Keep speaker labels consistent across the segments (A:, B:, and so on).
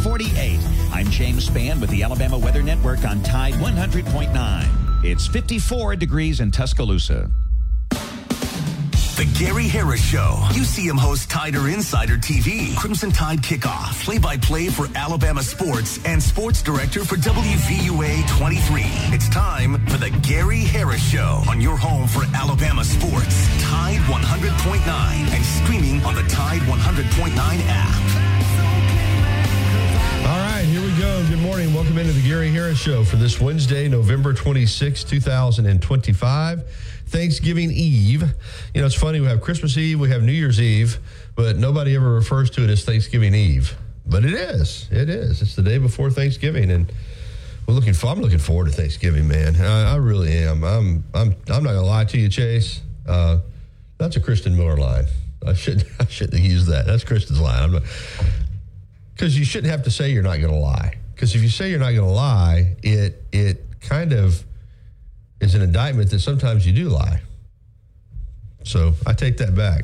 A: 48. I'm James Spann with the Alabama Weather Network on Tide 100.9. It's 54 degrees in Tuscaloosa.
B: The Gary Harris Show. UCM host Tider Insider TV. Crimson Tide Kickoff. Play-by-play for Alabama sports and sports director for WVUA 23. It's time for the Gary Harris Show on your home for Alabama sports. Tide 100.9 and streaming on the Tide 100.9 app.
C: All right, here we go. Good morning. Welcome into the Gary Harris Show for this Wednesday, November 26, 2025. Thanksgiving Eve. You know, it's funny. We have Christmas Eve, we have New Year's Eve, but nobody ever refers to it as Thanksgiving Eve. But it is. It is. It's the day before Thanksgiving, and I'm looking forward to Thanksgiving, man. I really am. I'm not gonna lie to you, Chase. That's a Kristen Miller line. I shouldn't have used that. That's Kristen's line. Because you shouldn't have to say you're not gonna lie. Because if you say you're not gonna lie, it kind of is an indictment that sometimes you do lie. So I take that back.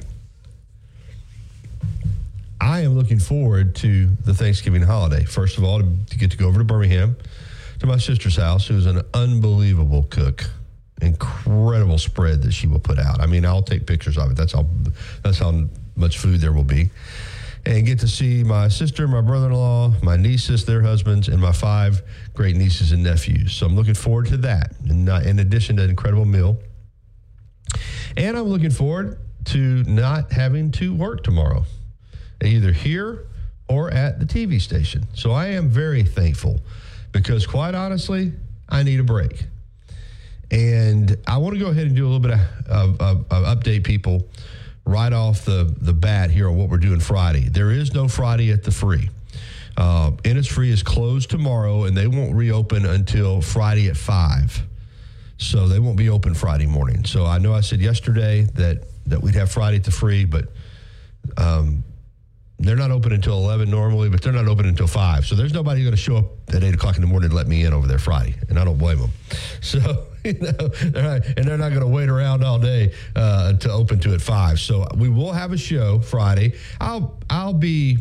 C: I am looking forward to the Thanksgiving holiday. First of all, to get to go over to Birmingham, to my sister's house, who's an unbelievable cook. Incredible spread that she will put out. I mean, I'll take pictures of it. That's how much food there will be. And get to see my sister, my brother-in-law, my nieces, their husbands, and my 5 great nieces and nephews. So I'm looking forward to that, in addition to an incredible meal. And I'm looking forward to not having to work tomorrow, either here or at the TV station. So I am very thankful because, quite honestly, I need a break. And I want to go ahead and do a little bit of update people right off the bat here on what we're doing Friday. There is no Friday at the Free. Innisfree is closed tomorrow, and they won't reopen until Friday at 5. So they won't be open Friday morning. So I know I said yesterday that we'd have Friday at the Free, but they're not open until 11 normally, but they're not open until 5. So there's nobody going to show up at 8 o'clock in the morning to let me in over there Friday, and I don't blame them. So, you know, they're not going to wait around all day to open to at 5. So we will have a show Friday. I'll be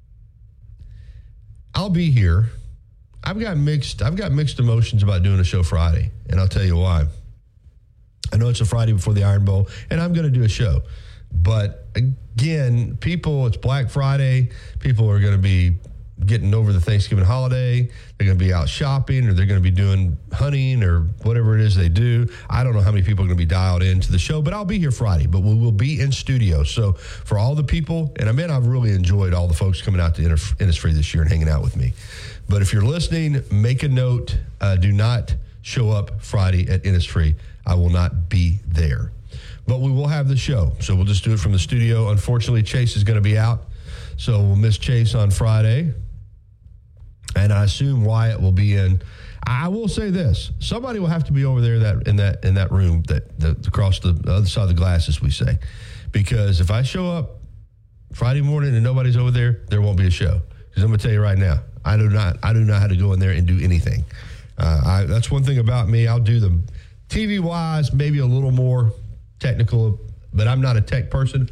C: here. I've got mixed emotions about doing a show Friday, and I'll tell you why. I know it's a Friday before the Iron Bowl, and I'm going to do a show. But again, it's Black Friday. People are going to be getting over the Thanksgiving holiday. They're going to be out shopping, or they're going to be doing hunting, or whatever it is they do. I don't know how many people are going to be dialed into the show, but I'll be here Friday. But we will be in studio. So for all the people, and I've really enjoyed all the folks coming out to Innisfree this year and hanging out with me. But if you're listening, make a note. Do not show up Friday at Innisfree. I will not be there. But we will have the show, so we'll just do it from the studio. Unfortunately, Chase is going to be out, so we'll miss Chase on Friday. And I assume Wyatt will be in. I will say this: somebody will have to be over there in that room that across the other side of the glass, as we say, because if I show up Friday morning and nobody's over there, there won't be a show. Because I'm going to tell you right now, I do not know how to go in there and do anything. That's one thing about me. I'll do the TV wise, maybe a little more technical, but I'm not a tech person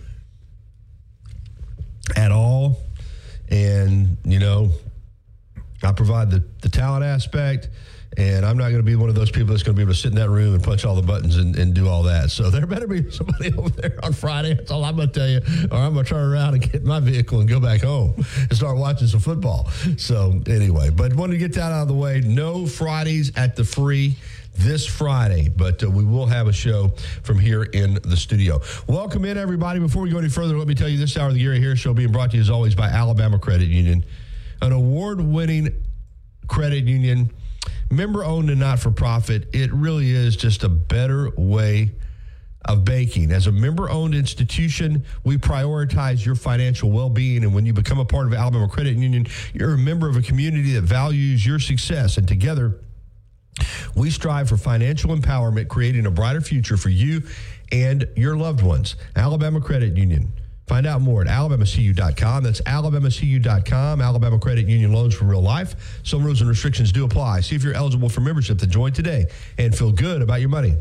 C: at all. And, you know, I provide the talent aspect, and I'm not going to be one of those people that's going to be able to sit in that room and punch all the buttons and do all that. So there better be somebody over there on Friday. That's all I'm going to tell you. Or I'm going to turn around and get in my vehicle and go back home and start watching some football. So anyway, but wanted to get that out of the way. No Fridays at the Free this Friday, but we will have a show from here in the studio. Welcome in, everybody. Before we go any further, let me tell you this hour of the Gary Harris Show being brought to you, as always, by Alabama Credit Union, an award-winning credit union, member-owned and not-for-profit. It really is just a better way of banking. As a member-owned institution, we prioritize your financial well-being, and when you become a part of Alabama Credit Union, you're a member of a community that values your success, and together, we strive for financial empowerment, creating a brighter future for you and your loved ones. Alabama Credit Union. Find out more at alabamacu.com. That's alabamacu.com. Alabama Credit Union, loans for real life. Some rules and restrictions do apply. See if you're eligible for membership, then join today and feel good about your money.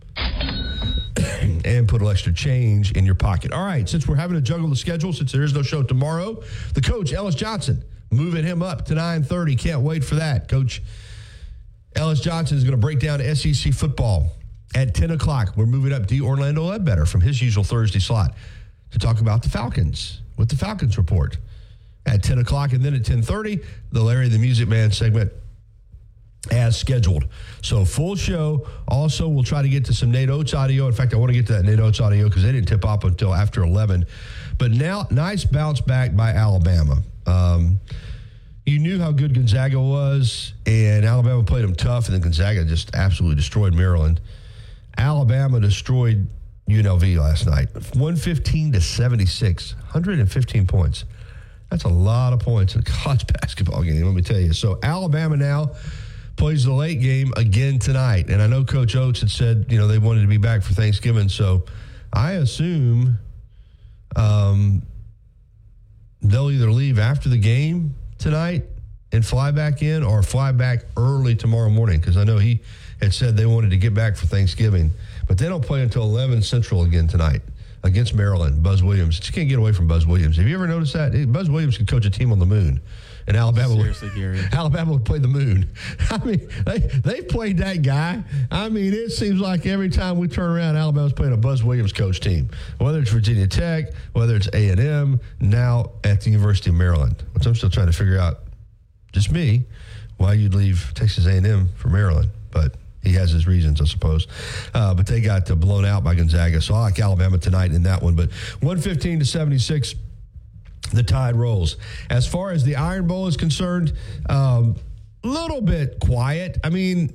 C: And put a little extra change in your pocket. All right, since we're having to juggle the schedule, since there is no show tomorrow, the coach, Ellis Johnson, moving him up to 9:30. Can't wait for that. Coach Ellis Johnson is going to break down SEC football at 10 o'clock. We're moving up to Orlando Ledbetter from his usual Thursday slot to talk about the Falcons with the Falcons Report at 10 o'clock. And then at 10:30, the Larry the Music Man segment as scheduled. So full show. Also, we'll try to get to some Nate Oates audio. In fact, I want to get to that Nate Oates audio because they didn't tip off until after 11. But now, nice bounce back by Alabama. You knew how good Gonzaga was, and Alabama played them tough, and then Gonzaga just absolutely destroyed Maryland. Alabama destroyed UNLV last night, 115-76, 115 points. That's a lot of points in a college basketball game, let me tell you. So Alabama now plays the late game again tonight. And I know Coach Oates had said, they wanted to be back for Thanksgiving. So I assume they'll either leave after the game tonight and fly back in or fly back early tomorrow morning, because I know he had said they wanted to get back for Thanksgiving. But they don't play until 11 Central again tonight against Maryland. Buzz Williams. You can't get away from Buzz Williams. Have you ever noticed that? Buzz Williams could coach a team on the moon. And Alabama would play the moon. I mean, they played that guy. I mean, it seems like every time we turn around, Alabama's playing a Buzz Williams coach team. Whether it's Virginia Tech, whether it's A&M, now at the University of Maryland, which I'm still trying to figure out, just me, why you'd leave Texas A&M for Maryland. But he has his reasons, I suppose. But they got blown out by Gonzaga. So I like Alabama tonight in that one. But 115-76. The Tide rolls. As far as the Iron Bowl is concerned, little bit quiet. I mean,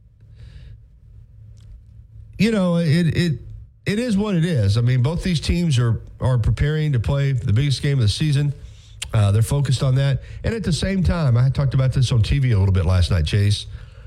C: it is what it is. I mean, both these teams are preparing to play the biggest game of the season. They're focused on that. And at the same time, I talked about this on TV a little bit last night, Chase.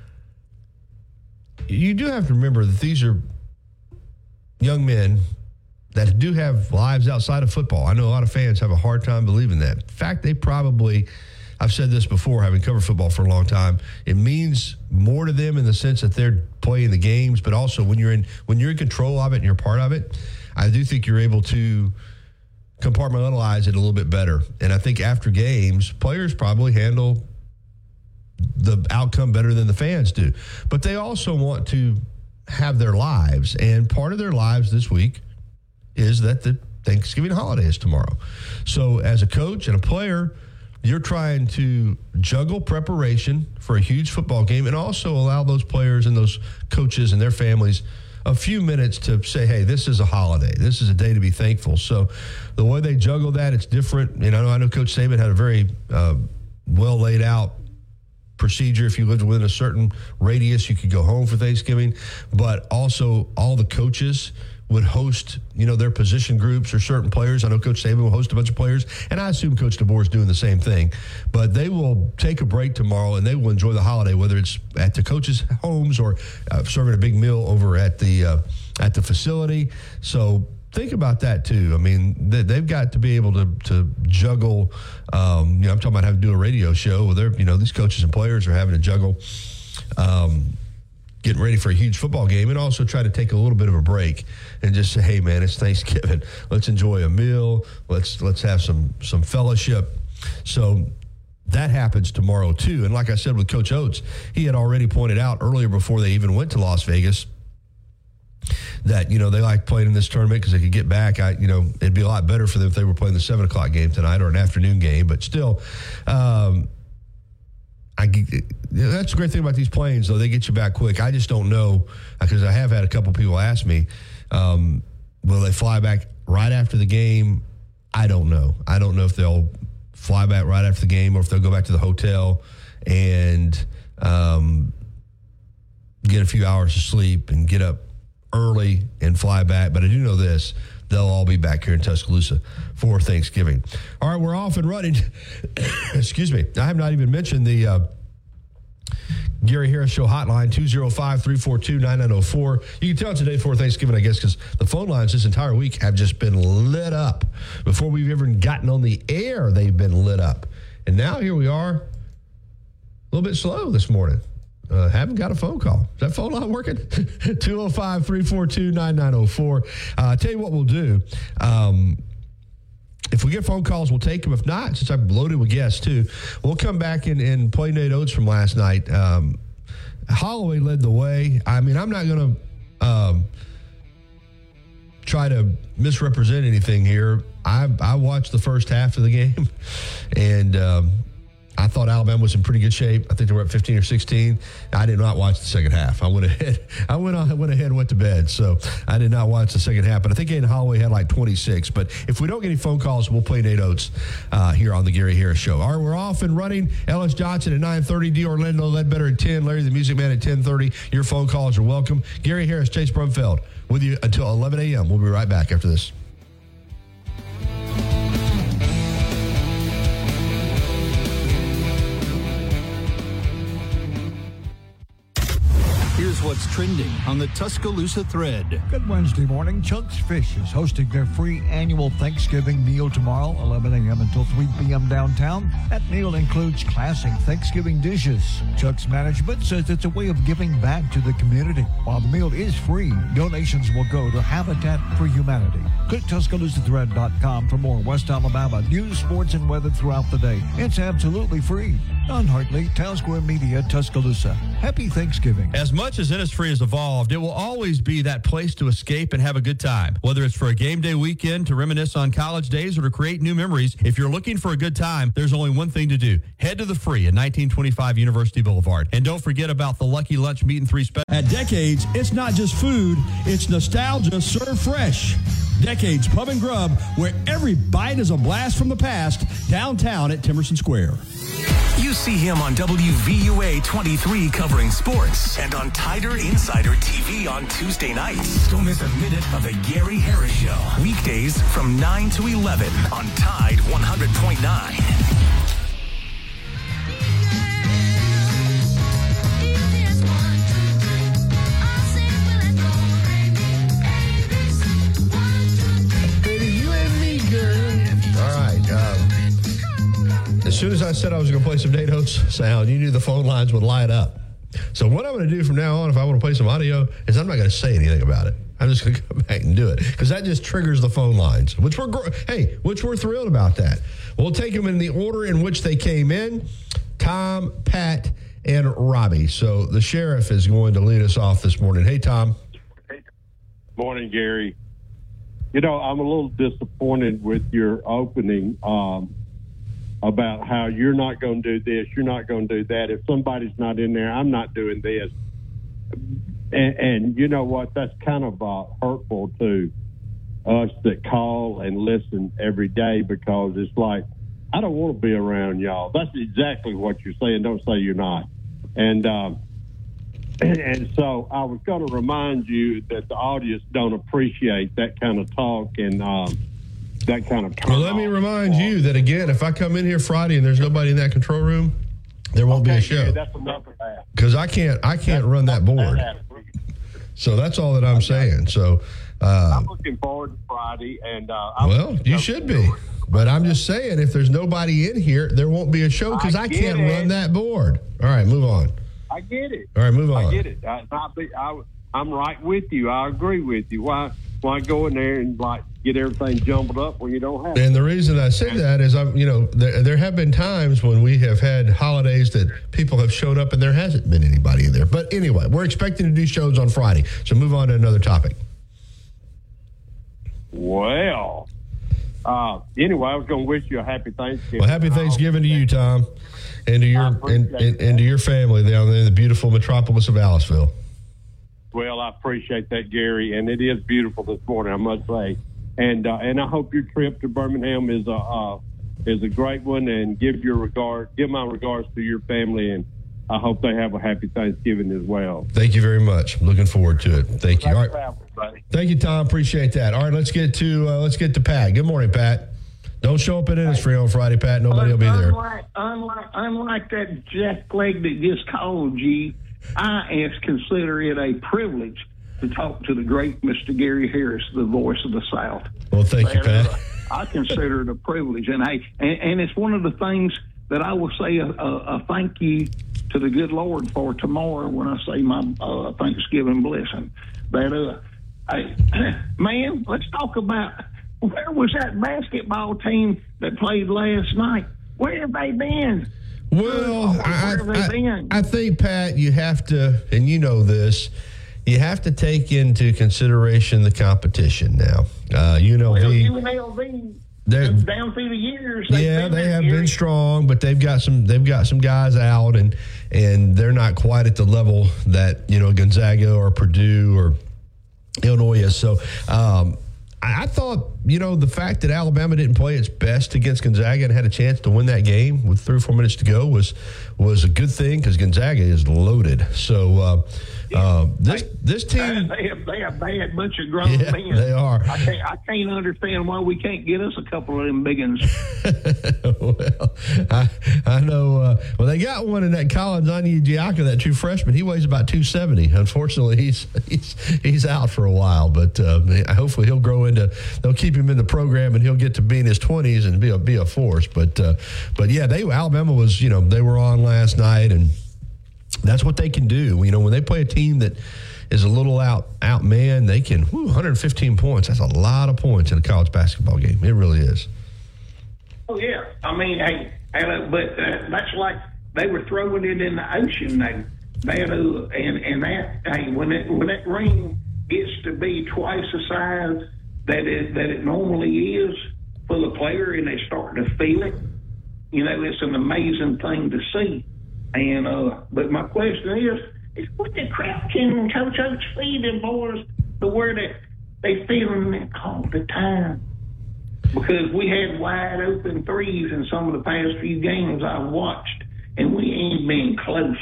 C: You do have to remember that these are young men that do have lives outside of football. I know a lot of fans have a hard time believing that. In fact, I've said this before, having covered football for a long time, it means more to them in the sense that they're playing the games, but also when you're in control of it and you're part of it, I do think you're able to compartmentalize it a little bit better. And I think after games, players probably handle the outcome better than the fans do. But they also want to have their lives, and part of their lives this week is that the Thanksgiving holiday is tomorrow. So as a coach and a player, you're trying to juggle preparation for a huge football game and also allow those players and those coaches and their families a few minutes to say, hey, this is a holiday. This is a day to be thankful. So the way they juggle that, it's different. And I know Coach Saban had a very well laid out procedure. If you lived within a certain radius, you could go home for Thanksgiving. But also all the coaches would host, their position groups or certain players. I know Coach Saban will host a bunch of players, and I assume Coach DeBoer is doing the same thing. But they will take a break tomorrow, and they will enjoy the holiday, whether it's at the coaches' homes or serving a big meal over at the facility. So think about that too. I mean, they've got to be able to juggle. I'm talking about having to do a radio show where these coaches and players are having to juggle. Getting ready for a huge football game, and also try to take a little bit of a break and just say, hey, man, it's Thanksgiving. Let's enjoy a meal. Let's have some fellowship. So that happens tomorrow, too. And like I said with Coach Oates, he had already pointed out earlier before they even went to Las Vegas that, they like playing in this tournament because they could get back. It'd be a lot better for them if they were playing the 7 o'clock game tonight or an afternoon game. But still, that's the great thing about these planes, though. They get you back quick. I just don't know, because I have had a couple people ask me, will they fly back right after the game? I don't know. I don't know if they'll fly back right after the game or if they'll go back to the hotel and get a few hours of sleep and get up early and fly back. But I do know this. They'll all be back here in Tuscaloosa for Thanksgiving. All right, we're off and running. Excuse me. I have not even mentioned the Gary Harris Show hotline, 205-342-9904. You can tell it's a day before Thanksgiving, I guess, because the phone lines this entire week have just been lit up. Before we've even gotten on the air, they've been lit up. And now here we are, a little bit slow this morning. Haven't got a phone call. Is that phone line working? 205-342-9904. Tell you what we'll do. If we get phone calls, we'll take them. If not, since I'm loaded with guests too, we'll come back and play Nate Oates from last night. Holloway led the way. I mean, I'm not going to try to misrepresent anything here. I watched the first half of the game, and I thought Alabama was in pretty good shape. I think they were up 15 or 16. I did not watch the second half. I went ahead and went to bed. So I did not watch the second half. But I think Aiden Holloway had like 26. But if we don't get any phone calls, we'll play Nate Oates here on the Gary Harris Show. All right, we're off and running. Ellis Johnson at 9:30. D. Orlando Ledbetter at 10. Larry the Music Man at 10:30. Your phone calls are welcome. Gary Harris, Chase Brumfeld with you until 11 a.m. We'll be right back after this.
D: Here's what's trending on the Tuscaloosa thread.
E: Good Wednesday morning. Chuck's Fish is hosting their free annual Thanksgiving meal tomorrow, 11 a.m. until 3 p.m. downtown. That meal includes classic Thanksgiving dishes. Chuck's management says it's a way of giving back to the community. While the meal is free, donations will go to Habitat for Humanity. Click TuscaloosaThread.com for more West Alabama news, sports, and weather throughout the day. It's absolutely free. Don Hartley, Town Square Media, Tuscaloosa. Happy Thanksgiving.
F: As much as Innisfree has evolved, it will always be that place to escape and have a good time. Whether it's for a game day weekend, to reminisce on college days, or to create new memories, if you're looking for a good time, there's only one thing to do. Head to the Free at 1925 University Boulevard. And don't forget about the Lucky Lunch Meat and 3 special.
G: At Decades, it's not just food, it's nostalgia served fresh. Decades Pub and Grub, where every bite is a blast from the past, downtown at Timerson Square.
B: You see him on WVUA 23 covering sports and on Tider Insider TV on Tuesday nights. Don't miss a minute of the Gary Harris Show. Weekdays from 9 to 11 on Tide 100.9.
C: As soon as I said I was going to play some Nate Oates sound, you knew the phone lines would light up. So what I'm going to do from now on, if I want to play some audio, is I'm not going to say anything about it. I'm just going to come back and do it because that just triggers the phone lines, which we're thrilled about that. We'll take them in the order in which they came in: Tom, Pat, and Robbie. So the sheriff is going to lead us off this morning. Hey, Tom.
H: Morning, Gary. You know, I'm a little disappointed with your opening about how you're not going to do this, you're not going to do that. If somebody's not in there, I'm not doing this. And you know what? That's kind of hurtful to us that call and listen every day, because it's like, I don't want to be around y'all. That's exactly what you're saying. Don't say you're not. And so I was going to remind you that the audience don't appreciate that kind of talk and that kind of turn.
C: Well, let me remind you that, again, if I come in here Friday and there's nobody in that control room, there won't be a show.
H: Yeah, that's enough of that.
C: Because I can't run that board. So that's all that I'm saying. So
H: I'm looking forward to Friday, and
C: you should be. But I'm just saying, if there's nobody in here, there won't be a show because I can't run that board. All right, move on.
H: I get it.
C: All right, move on.
H: I get it. I'm right with you. I agree with you. Why go in there and get everything jumbled up when you don't have it?
C: And the reason I say that is, there have been times when we have had holidays that people have showed up and there hasn't been anybody in there. But anyway, we're expecting to do shows on Friday. So move on to another topic.
H: Well, anyway, I was going to wish you a happy Thanksgiving.
C: Well, happy Thanksgiving to you, Tom, and to your and to your family down there in the beautiful metropolis of Aliceville.
H: Well, I appreciate that, Gary, and it is beautiful this morning, I must say. And I hope your trip to Birmingham is a great one, and give my regards to your family, and I hope they have a happy Thanksgiving as well.
C: Thank you very much. I'm looking forward to it. Thank you. All right. Thank you, Tom. Appreciate that. All right, let's get to Pat. Good morning, Pat. Don't show up at Innisfree on Friday, Pat. Nobody will be there.
I: Unlike that jackleg that just called you, I consider it a privilege to talk to the great Mr. Gary Harris, the voice of the South.
C: Well, thank you, Pat.
I: I consider it a privilege, and it's one of the things that I will say a thank you to the good Lord for tomorrow when I say my Thanksgiving blessing. That man, let's talk about Where was that basketball team that played last night? Where have they been?
C: Well, I think, Pat, you have to, and you know this, you have to take into consideration the competition now.
I: UNLV, down through the years, they have been strong,
C: but they've got some guys out, and they're not quite at the level that Gonzaga or Purdue or Illinois is. So I thought, the fact that Alabama didn't play its best against Gonzaga and had a chance to win that game with 3 or 4 minutes to go was a good thing, because Gonzaga is loaded. So this team,
I: they have a bad bunch of grown men.
C: They are.
I: I can't understand why we can't get us a couple of them big ones.
C: Well, I know. They got one in that Collins Onyedika, that true freshman. He weighs about 270. Unfortunately, he's out for a while, but hopefully he'll grow into. They'll keep him in the program, and he'll get to be in his 20s and be a force. But yeah, Alabama was. They were on last night, and that's what they can do. When they play a team that is a little outmanned, they can 115 points. That's a lot of points in a college basketball game. It really is.
I: Oh yeah, I mean, but that's like they were throwing it in the ocean. When that ring gets to be twice the size that it normally is for the player, and they start to feel it, it's an amazing thing to see. And but my question is what the crap can Coach Oates feed them boys to where they feeling it all the time? Because we had wide open threes in some of the past few games I've watched, and we ain't been close.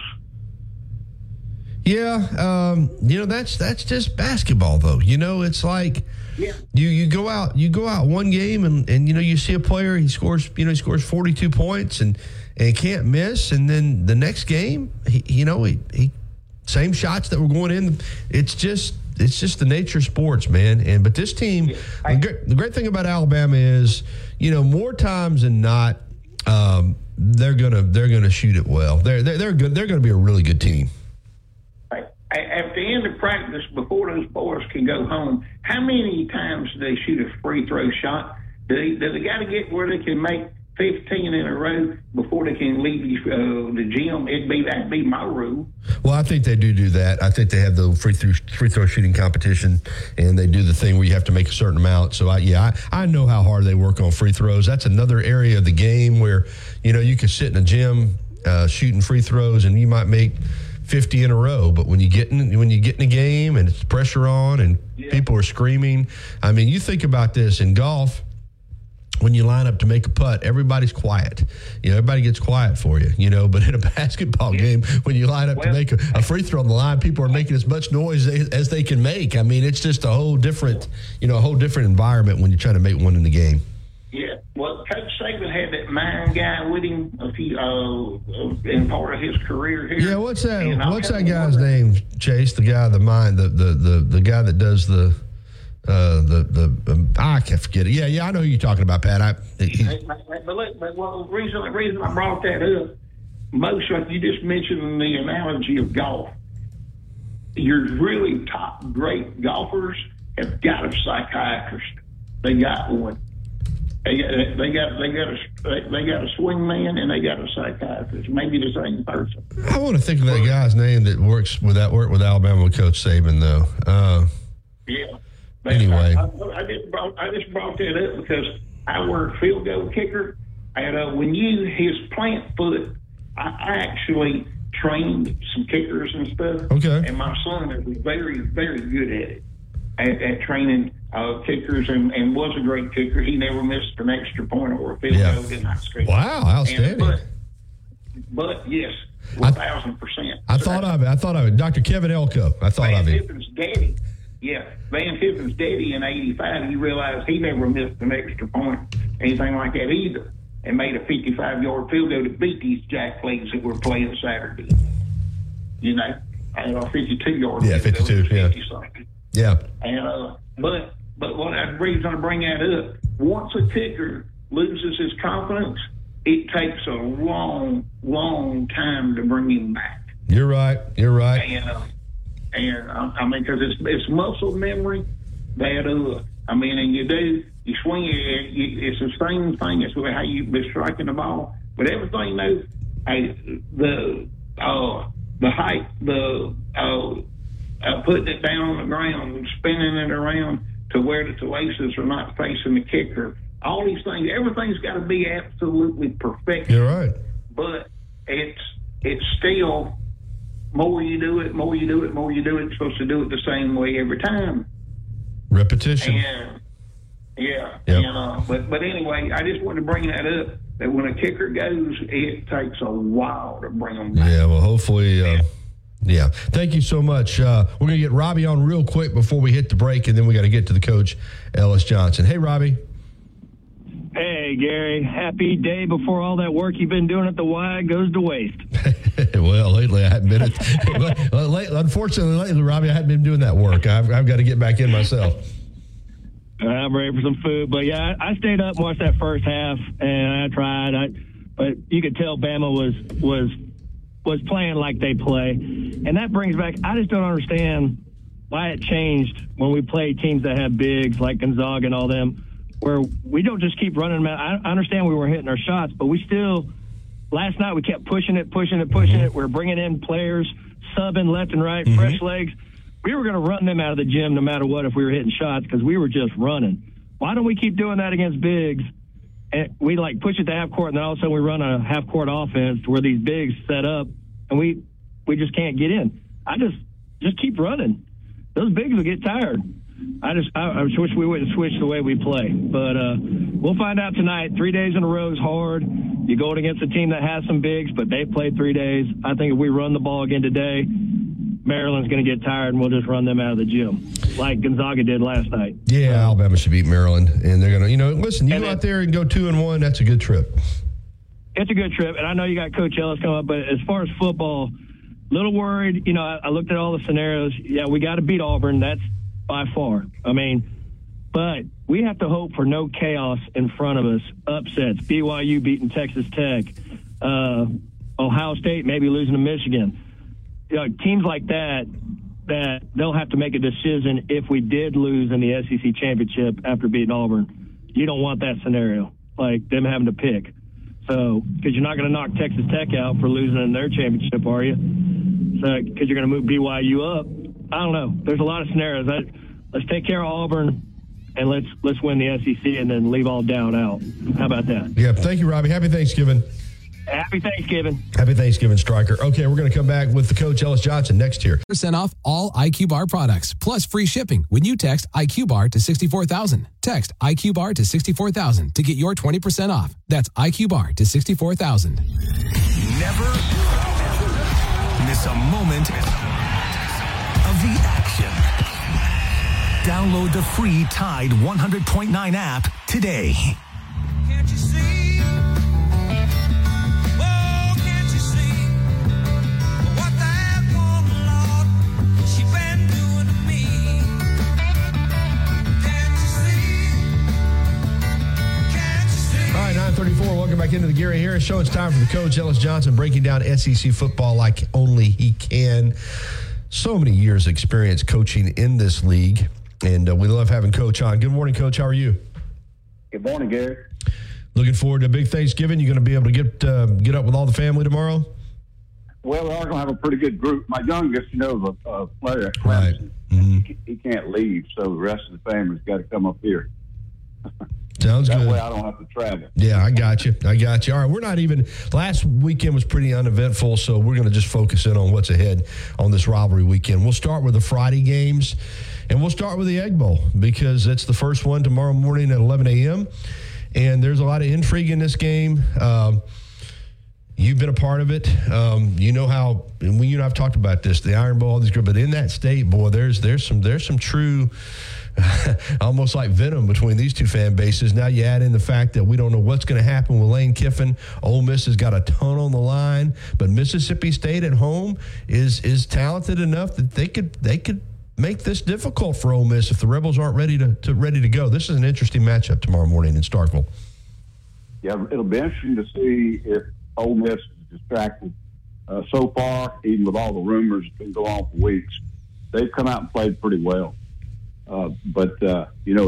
C: Yeah, that's just basketball, though. It's like you go out one game and you see a player, he scores 42 points and can't miss, and then the next game he same shots that were going in. It's just the nature of sports, man. But this team, the great thing about Alabama is, more times than not, they're gonna shoot it well. They're good. They're gonna be a really good team.
I: At the end of practice, before those boys can go home, how many times do they shoot a free throw shot? Do they got to get where they can make 15 in a row before they can leave the gym? That'd be my rule.
C: Well, I think they do that. I think they have the free throw shooting competition, and they do the thing where you have to make a certain amount. So I know how hard they work on free throws. That's another area of the game where you can sit in a gym shooting free throws, and you might make 50 in a row, but when you get in a game and it's pressure on and people are screaming, I mean, you think about this in golf. When you line up to make a putt, everybody's quiet. Everybody gets quiet for you. But in a basketball game, when you line up to make a free throw on the line, people are making as much noise as they can make. I mean, it's just a whole different environment when you're trying to make one in the game.
I: Yeah. Well, Coach Saban had that Mind guy with him in part of his career here.
C: Yeah. What's that guy's name, Chase? The guy, the Mind, the guy that does the I can't forget it. Yeah, I know who you're talking about, Pat.
I: But the reason I brought that up, most like you just mentioned the analogy of golf. Your really top great golfers have got a psychiatrist. They got one. They got a swing man and they got a psychiatrist. Maybe the same person.
C: I want to think of that guy's name that worked with Alabama with Coach Saban, though.
I: Yeah.
C: Anyway,
I: I just brought that up because I were a field goal kicker, and when his plant foot, I actually trained some kickers and stuff.
C: Okay.
I: And my son was very, very good at it, at training kickers, and was a great kicker. He never missed an extra point or a field goal in high school.
C: Wow, outstanding.
I: But yes, 1,000%.
C: I thought of it. Dr. Kevin Elko. I thought of him.
I: Pippen's daddy. Yeah, Van Pippen's daddy in '85, he realized he never missed an extra point, anything like that either, and made a 55-yard field goal to beat these jacklegs that were playing Saturday. 52-yard.
C: Yeah, 52. Yeah. Yeah.
I: And but what the reason I bring that up, once a kicker loses his confidence, it takes a long, long time to bring him back.
C: You're right. And
I: I mean, because it's muscle memory that, and you You swing it, it's the same thing. It's how you've been striking the ball. But everything, though, the height, putting it down on the ground and spinning it around to where the laces are not facing the kicker. All these things, everything's got to be absolutely perfect.
C: You're right.
I: But it's still, more you do it, you're supposed to do it the same way every time.
C: Repetition.
I: And, yeah.
C: Yep.
I: And, but anyway, I just wanted to bring that up, that when a kicker goes, it takes a while to bring them back.
C: Yeah, well, hopefully... Yeah. Thank you so much. We're going to get Robbie on real quick before we hit the break, and then we got to get to the coach, Ellis Johnson. Hey, Robbie.
J: Hey, Gary. Happy day before all that work you've been doing at the Y goes to waste.
C: Well, lately I hadn't been. Unfortunately, lately, Robbie, I hadn't been doing that work. I've got to get back in myself.
J: I'm ready for some food. But, yeah, I stayed up and watched that first half, and I tried. But you could tell Bama was playing like they play. And that brings back, I just don't understand why it changed when we play teams that have bigs like Gonzaga and all them, where we don't just keep running them out. I understand we were hitting our shots, but we still, last night we kept pushing it. We're bringing in players, subbing left and right, fresh legs. We were going to run them out of the gym no matter what if we were hitting shots because we were just running. Why don't we keep doing that against bigs? And we push it to half court, and then all of a sudden we run a half court offense where these bigs set up, and we just can't get in. I just keep running. Those bigs will get tired. I wish we wouldn't switch the way we play. But we'll find out tonight. 3 days in a row is hard. You're going against a team that has some bigs, but they've played 3 days. I think if we run the ball again today, Maryland's going to get tired, and we'll just run them out of the gym like Gonzaga did last night.
C: Yeah, Alabama should beat Maryland, and they're going to, listen, you go out there and go 2-1, that's a good trip.
J: It's a good trip, and I know you got Coach Ellis coming up, but as far as football, little worried. I looked at all the scenarios. Yeah, we got to beat Auburn. That's by far. But we have to hope for no chaos in front of us. Upsets, BYU beating Texas Tech, Ohio State maybe losing to Michigan. Teams like that they'll have to make a decision if we did lose in the SEC championship after beating Auburn. You don't want that scenario, like them having to pick. So, because you're not going to knock Texas Tech out for losing in their championship, are you? So, because you're going to move BYU up. I don't know. There's a lot of scenarios. Let's take care of Auburn, and let's win the SEC, and then leave all doubt out. How about that?
C: Yeah. Thank you, Robbie. Happy Thanksgiving.
J: Happy Thanksgiving.
C: Happy Thanksgiving, Striker. Okay, we're going to come back with the Coach Ellis Johnson next year.
K: % off all IQ Bar products, plus free shipping when you text IQ Bar to 64,000. Text IQ Bar to 64,000 to get your 20% off. That's IQ Bar to 64,000.
B: Never miss a moment of the action. Download the free Tide 100.9 app today.
L: Can't you see?
C: All right, 9:34. Welcome back into the Gary Harris Show. It's time for the Coach Ellis Johnson breaking down SEC football like only he can. So many years of experience coaching in this league, and we love having Coach on. Good morning, Coach. How are you?
M: Good morning, Gary.
C: Looking forward to a big Thanksgiving. You going to be able to get up with all the family tomorrow?
M: Well, we are going to have a pretty good group. My youngest, is a player.
C: Right.
M: He can't leave, so the rest of the family's got to come up here.
C: Sounds good.
M: That way I don't have to travel.
C: Yeah, I got you. All right, we're not even – last weekend was pretty uneventful, so we're going to just focus in on what's ahead on this rivalry weekend. We'll start with the Friday games, and we'll start with the Egg Bowl because it's the first one tomorrow morning at 11 a.m., and there's a lot of intrigue in this game. You've been a part of it. You know how – and you and I have talked about this, the Iron Bowl, all these groups, but in that state, boy, there's some true – almost like venom between these two fan bases. Now you add in the fact that we don't know what's going to happen with Lane Kiffin. Ole Miss has got a ton on the line, but Mississippi State at home is talented enough that they could make this difficult for Ole Miss if the Rebels aren't ready to go. This is an interesting matchup tomorrow morning in Starkville.
M: Yeah, it'll be interesting to see if Ole Miss is distracted. So far, even with all the rumors that have been going on for weeks, they've come out and played pretty well. But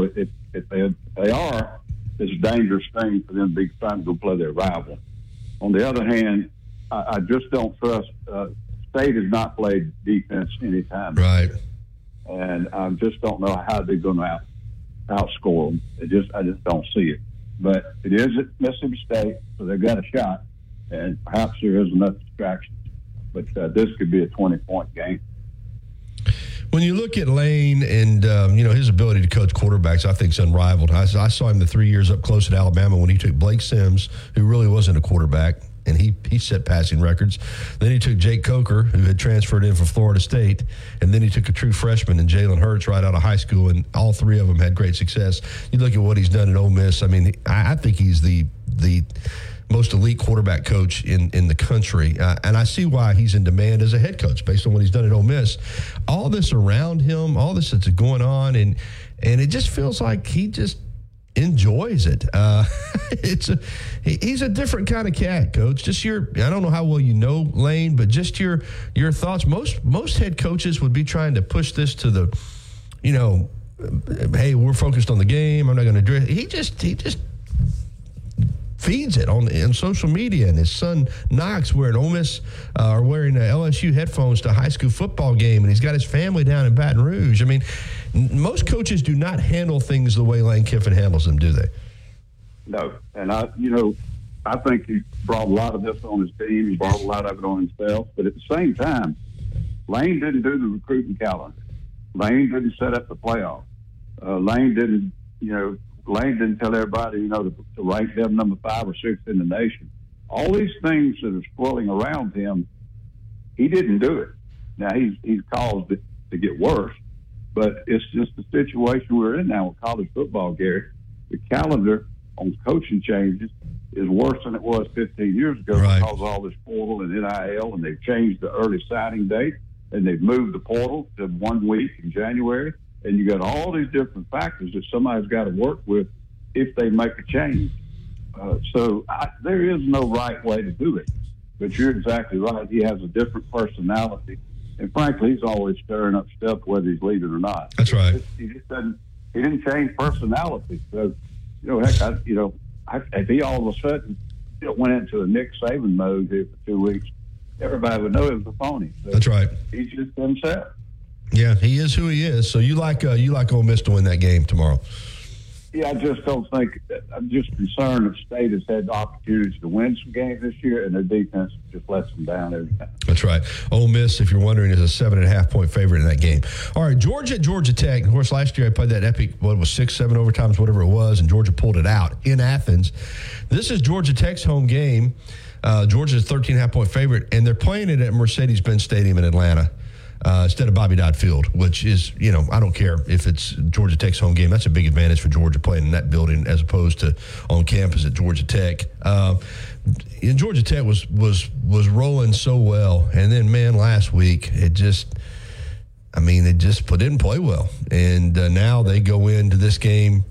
M: if they are, it's a dangerous thing for them to be trying to go play their rival. On the other hand, I just don't trust. State has not played defense anytime.
C: Right.
M: And I just don't know how they're going to outscore them. I just don't see it. But it is at Mississippi State, so they've got a shot, and perhaps there is enough distractions. But this could be a 20-point game.
C: When you look at Lane and, his ability to coach quarterbacks, I think is unrivaled. I saw him the 3 years up close at Alabama when he took Blake Sims, who really wasn't a quarterback, and he set passing records. Then he took Jake Coker, who had transferred in from Florida State, and then he took a true freshman in Jalen Hurts right out of high school, and all three of them had great success. You look at what he's done at Ole Miss. I mean, I think he's the most elite quarterback coach in the country. And I see why he's in demand as a head coach based on what he's done at Ole Miss. All this around him, all this that's going on, and it just feels like he just enjoys it. He's a different kind of cat, Coach. Just I don't know how well you know Lane, but just your thoughts. Most head coaches would be trying to push this to the, hey, we're focused on the game. I'm not going to do it. He just feeds it on social media, and his son Knox wearing wearing LSU headphones to a high school football game, and he's got his family down in Baton Rouge. I mean, most coaches do not handle things the way Lane Kiffin handles them, do they?
M: No, and I think he brought a lot of this on his team. He brought a lot of it on himself, but at the same time, Lane didn't do the recruiting calendar. Lane didn't set up the playoff. Lane didn't tell everybody, to rank them number 5 or 6 in the nation. All these things that are swirling around him, he didn't do it. Now, he's caused it to get worse, but it's just the situation we're in now with college football, Gary. The calendar on coaching changes is worse than it was 15 years ago because of all this portal and NIL, and they've changed the early signing date, and they've moved the portal to 1 week in January. And you got all these different factors that somebody's got to work with if they make a change. So there is no right way to do it. But you're exactly right. He has a different personality. And frankly, he's always stirring up stuff whether he's leading or not.
C: That's right.
M: He just doesn't. He didn't change personality. So, if he all of a sudden went into a Nick Saban mode here for 2 weeks, everybody would know it was a phony. So
C: that's right.
M: He's just himself.
C: Yeah, he is who he is. So you like Ole Miss to win that game tomorrow?
M: Yeah, I just don't think. I'm just concerned that State has had opportunities to win some games this year, and their defense just lets them down every time.
C: That's right. Ole Miss, if you're wondering, is a 7.5-point favorite in that game. All right, Georgia at Georgia Tech. Of course, last year I played that epic, 6, 7 overtimes, whatever it was, and Georgia pulled it out in Athens. This is Georgia Tech's home game. Georgia's a 13.5-point favorite, and they're playing it at Mercedes-Benz Stadium in Atlanta. Instead of Bobby Dodd Field, which is, I don't care if it's Georgia Tech's home game. That's a big advantage for Georgia playing in that building as opposed to on campus at Georgia Tech. And Georgia Tech was rolling so well. And then, man, last week, it didn't play well. And now they go into this game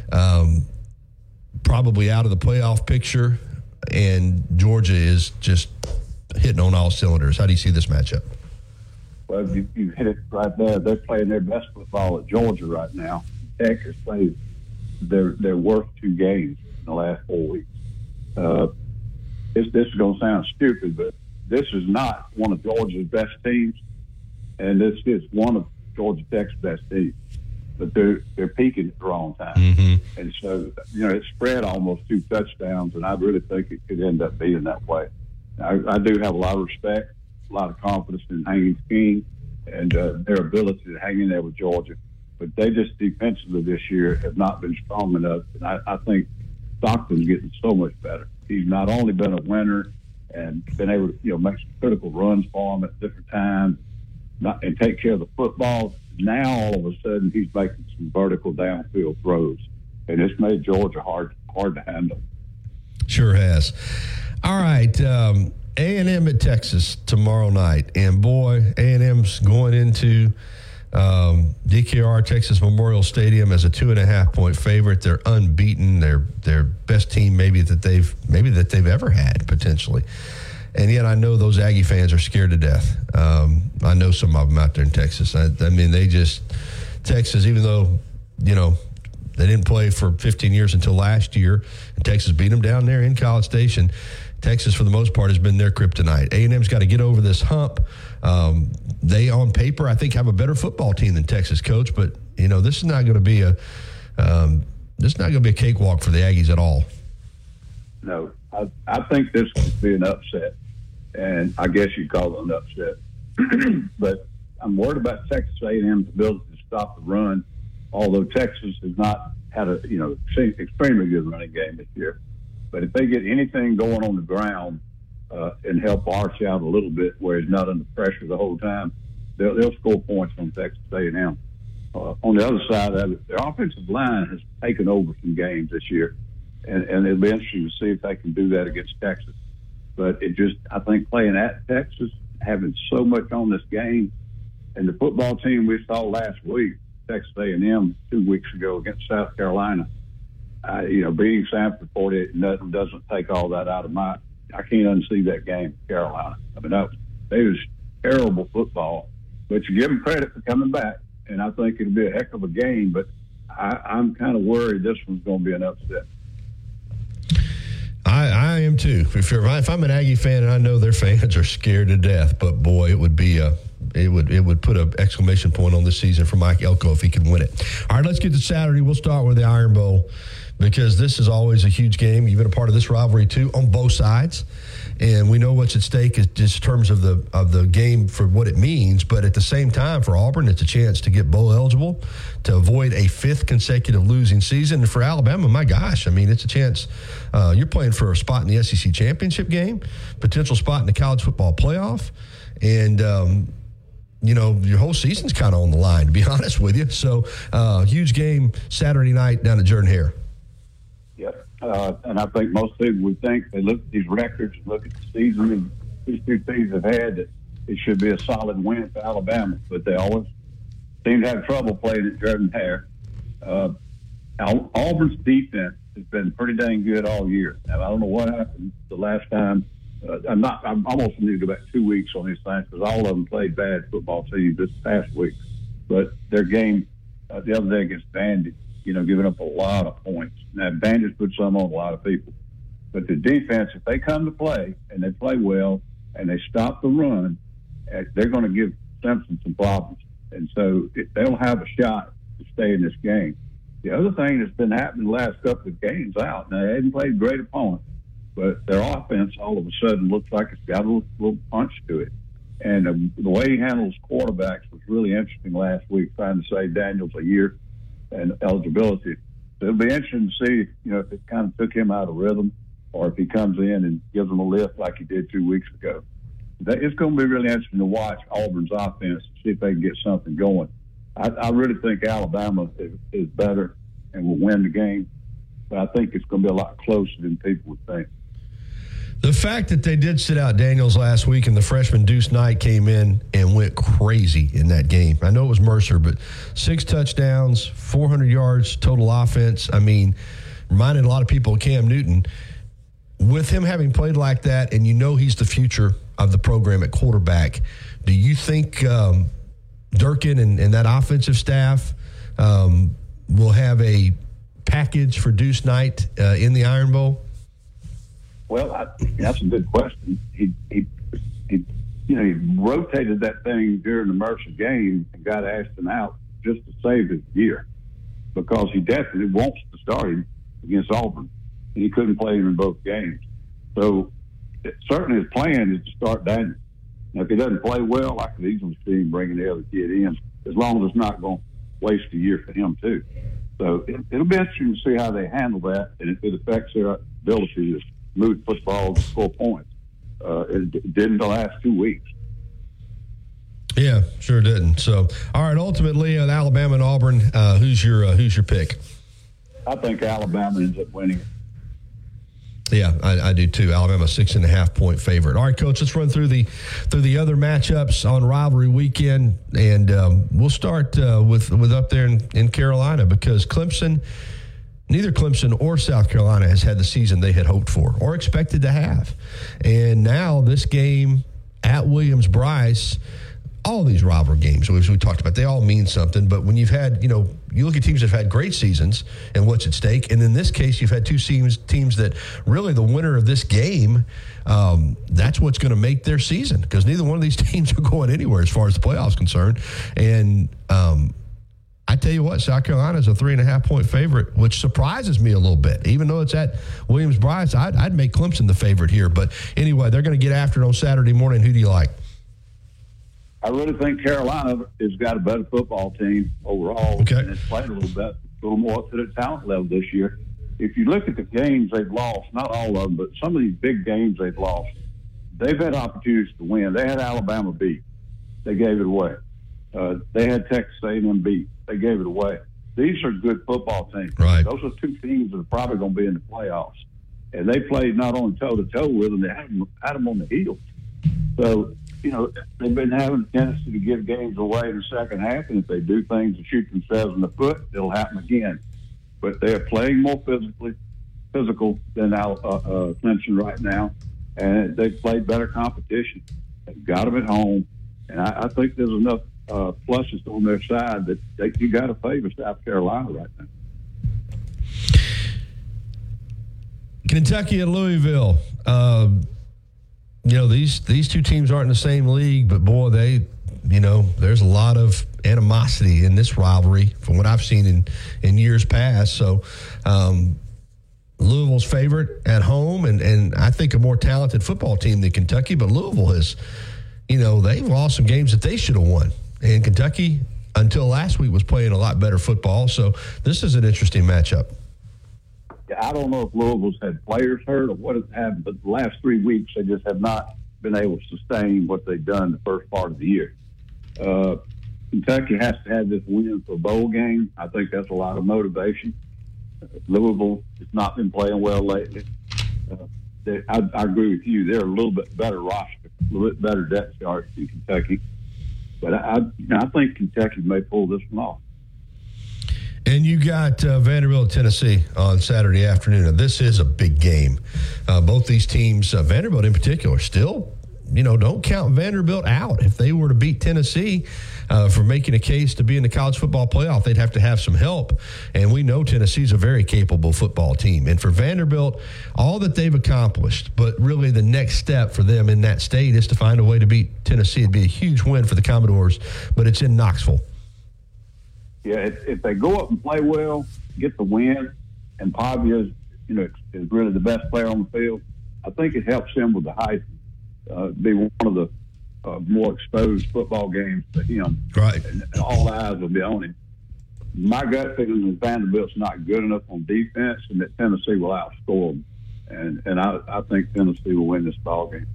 C: probably out of the playoff picture, and Georgia is just hitting on all cylinders. How do you see this matchup?
M: Well, you hit it right there. They're playing their best football at Georgia right now. Tech has played their worst 2 games in the last 4 weeks. This is going to sound stupid, but this is not one of Georgia's best teams, and this is one of Georgia Tech's best teams. But they're peaking at the wrong time. Mm-hmm. And so, it spread almost 2 touchdowns, and I really think it could end up being that way. I do have a lot of respect, a lot of confidence in Haynes King and their ability to hang in there with Georgia. But they just defensively this year have not been strong enough. And I think Stockton's getting so much better. He's not only been a winner and been able to, make some critical runs for them at different times and take care of the football. Now, all of a sudden, he's making some vertical downfield throws. And it's made Georgia hard to handle. Sure has.
C: All right. A&M at Texas tomorrow night. And, boy, A&M's going into DKR, Texas Memorial Stadium, as a 2.5-point favorite. They're unbeaten. They're best team maybe that they've ever had, potentially. And yet I know those Aggie fans are scared to death. I know some of them out there in Texas. Texas, even though, They didn't play for 15 years until last year, and Texas beat them down there in College Station. Texas, for the most part, has been their kryptonite. A&M's got to get over this hump. They, on paper, I think, have a better football team than Texas, Coach. But this is not going to be a cakewalk for the Aggies at all.
M: No, I think this could be an upset, and I guess you'd call it an upset. But I'm worried about Texas A&M's ability to stop the run, although Texas has not had a extremely good running game this year. But if they get anything going on the ground and help Arch out a little bit, where he's not under pressure the whole time, they'll score points on Texas A&M. On the other side of it, their offensive line has taken over some games this year, and it'll be interesting to see if they can do that against Texas. But I think playing at Texas, having so much on this game, and the football team we saw last week, Texas A&M 2 weeks ago against South Carolina, beating Samford 48-0 doesn't take all that out of I can't unsee that game, Carolina. I mean, it was terrible football, but you give them credit for coming back, and I think it'll be a heck of a game, but I'm kind of worried this one's going to be an upset.
C: I am too. If I'm an Aggie fan, and I know their fans are scared to death, but boy, it would be it would put an exclamation point on this season for Mike Elko if he could win it. All right, let's get to Saturday. We'll start with the Iron Bowl, because this is always a huge game. You've been a part of this rivalry too, on both sides, and we know what's at stake in just terms of the game for what it means. But at the same time, for Auburn, it's a chance to get bowl eligible, to avoid a 5th consecutive losing season. And for Alabama, my gosh, I mean, it's a chance. You're playing for a spot in the SEC championship game, potential spot in the college football playoff, and your whole season's kind of on the line, to be honest with you. So, huge game Saturday night down at Jordan-Hare.
M: Yep. And I think most people would think, they look at these records, look at the season, and these two teams have had, that it should be a solid win for Alabama, but they always seem to have trouble playing at Jordan-Hare. Auburn's defense has been pretty dang good all year. Now, I don't know what happened the last time. I'm almost need to go back 2 weeks on these things, because all of them played bad football teams this past week. But their game the other day against Bandit, giving up a lot of points. Now, Bandits put some on a lot of people. But the defense, if they come to play and they play well and they stop the run, they're going to give Simpson some problems. And so they'll have a shot to stay in this game. The other thing that's been happening the last couple of games out, now they haven't played great opponents, but their offense all of a sudden looks like it's got a little punch to it. And the way he handles quarterbacks was really interesting last week, trying to say Daniels a year and eligibility. So it'll be interesting to see, if it kind of took him out of rhythm, or if he comes in and gives them a lift like he did 2 weeks ago. It's going to be really interesting to watch Auburn's offense, see if they can get something going. I really think Alabama is better and will win the game, but I think it's going to be a lot closer than people would think.
C: The fact that they did sit out Daniels last week, and the freshman Deuce Knight came in and went crazy in that game. I know it was Mercer, but 6 touchdowns, 400 yards total offense. I mean, reminded a lot of people of Cam Newton. With him having played like that, and he's the future of the program at quarterback, do you think Durkin and that offensive staff will have a package for Deuce Knight in the Iron Bowl?
M: Well, that's a good question. He rotated that thing during the Mercer game and got Ashton out just to save his year, because he definitely wants to start him against Auburn, and he couldn't play him in both games. So certainly his plan is to start Daniel. Now, if he doesn't play well, I could easily see him bringing the other kid in, as long as it's not going to waste a year for him too. So it'll be interesting to see how they handle that, and if it affects their ability to move football to 4 points. It didn't the last 2 weeks.
C: Yeah, sure didn't. So, all right, ultimately, Alabama and Auburn, who's your pick?
M: I think Alabama ends up winning it.
C: Yeah, I do too. Alabama 6.5-point favorite. All right, Coach, let's run through the other matchups on rivalry weekend, and we'll start with up there in Carolina, because neither Clemson or South Carolina has had the season they had hoped for or expected to have. And now this game at Williams-Brice, all these rivalry games, which we talked about, they all mean something. But when you've had, you look at teams that have had great seasons and what's at stake, and in this case, you've had two teams that really the winner of this game, that's what's going to make their season, because neither one of these teams are going anywhere as far as the playoffs concerned. And I tell you what, South Carolina is a 3.5-point favorite, which surprises me a little bit. Even though it's at Williams-Brice, I'd make Clemson the favorite here. But anyway, they're going to get after it on Saturday morning. Who do you like?
M: I really think Carolina has got a better football team overall, and it's played a little more up to the talent level this year. If you look at the games they've lost, not all of them, but some of these big games they've lost, they've had opportunities to win. They had Alabama beat. They gave it away. They had Texas A&M beat. They gave it away. These are good football teams.
C: Right.
M: Those are two teams that are probably going to be in the playoffs. And they played not only toe-to-toe with them, they had them on the heels. So, they've been having a tendency to give games away in the second half, and if they do things to shoot themselves in the foot, it'll happen again. But they are playing more physical than Clemson right now, and they've played better competition. They've got them at home, and I think there's enough pluses on their side that you got to favor South Carolina right now.
C: Kentucky and Louisville. These two teams aren't in the same league, but boy, there's a lot of animosity in this rivalry from what I've seen in years past. So Louisville's favorite at home, and I think a more talented football team than Kentucky, but Louisville has, they've lost some games that they should have won. And Kentucky, until last week, was playing a lot better football. So this is an interesting matchup.
M: I don't know if Louisville's had players hurt or what has happened, but the last 3 weeks they just have not been able to sustain what they've done the first part of the year. Kentucky has to have this win for a bowl game. I think that's a lot of motivation. Louisville has not been playing well lately. I agree with you. They're a little bit better roster, a little bit better depth chart than Kentucky. But I think Kentucky may pull this one off.
C: And you got Vanderbilt, Tennessee on Saturday afternoon. Now, this is a big game. Both these teams, Vanderbilt in particular, still, don't count Vanderbilt out. If they were to beat Tennessee for making a case to be in the college football playoff, they'd have to have some help. And we know Tennessee's a very capable football team. And for Vanderbilt, all that they've accomplished, but really the next step for them in that state is to find a way to beat Tennessee. It'd be a huge win for the Commodores, but it's in Knoxville.
M: Yeah, if they go up and play well, get the win, and Pavia is really the best player on the field, I think it helps him with the Heisman. Be one of the more exposed football games to him.
C: Right.
M: And all eyes will be on him. My gut feeling is Vanderbilt's not good enough on defense, and that Tennessee will outscore them. And I think Tennessee will win this ball game.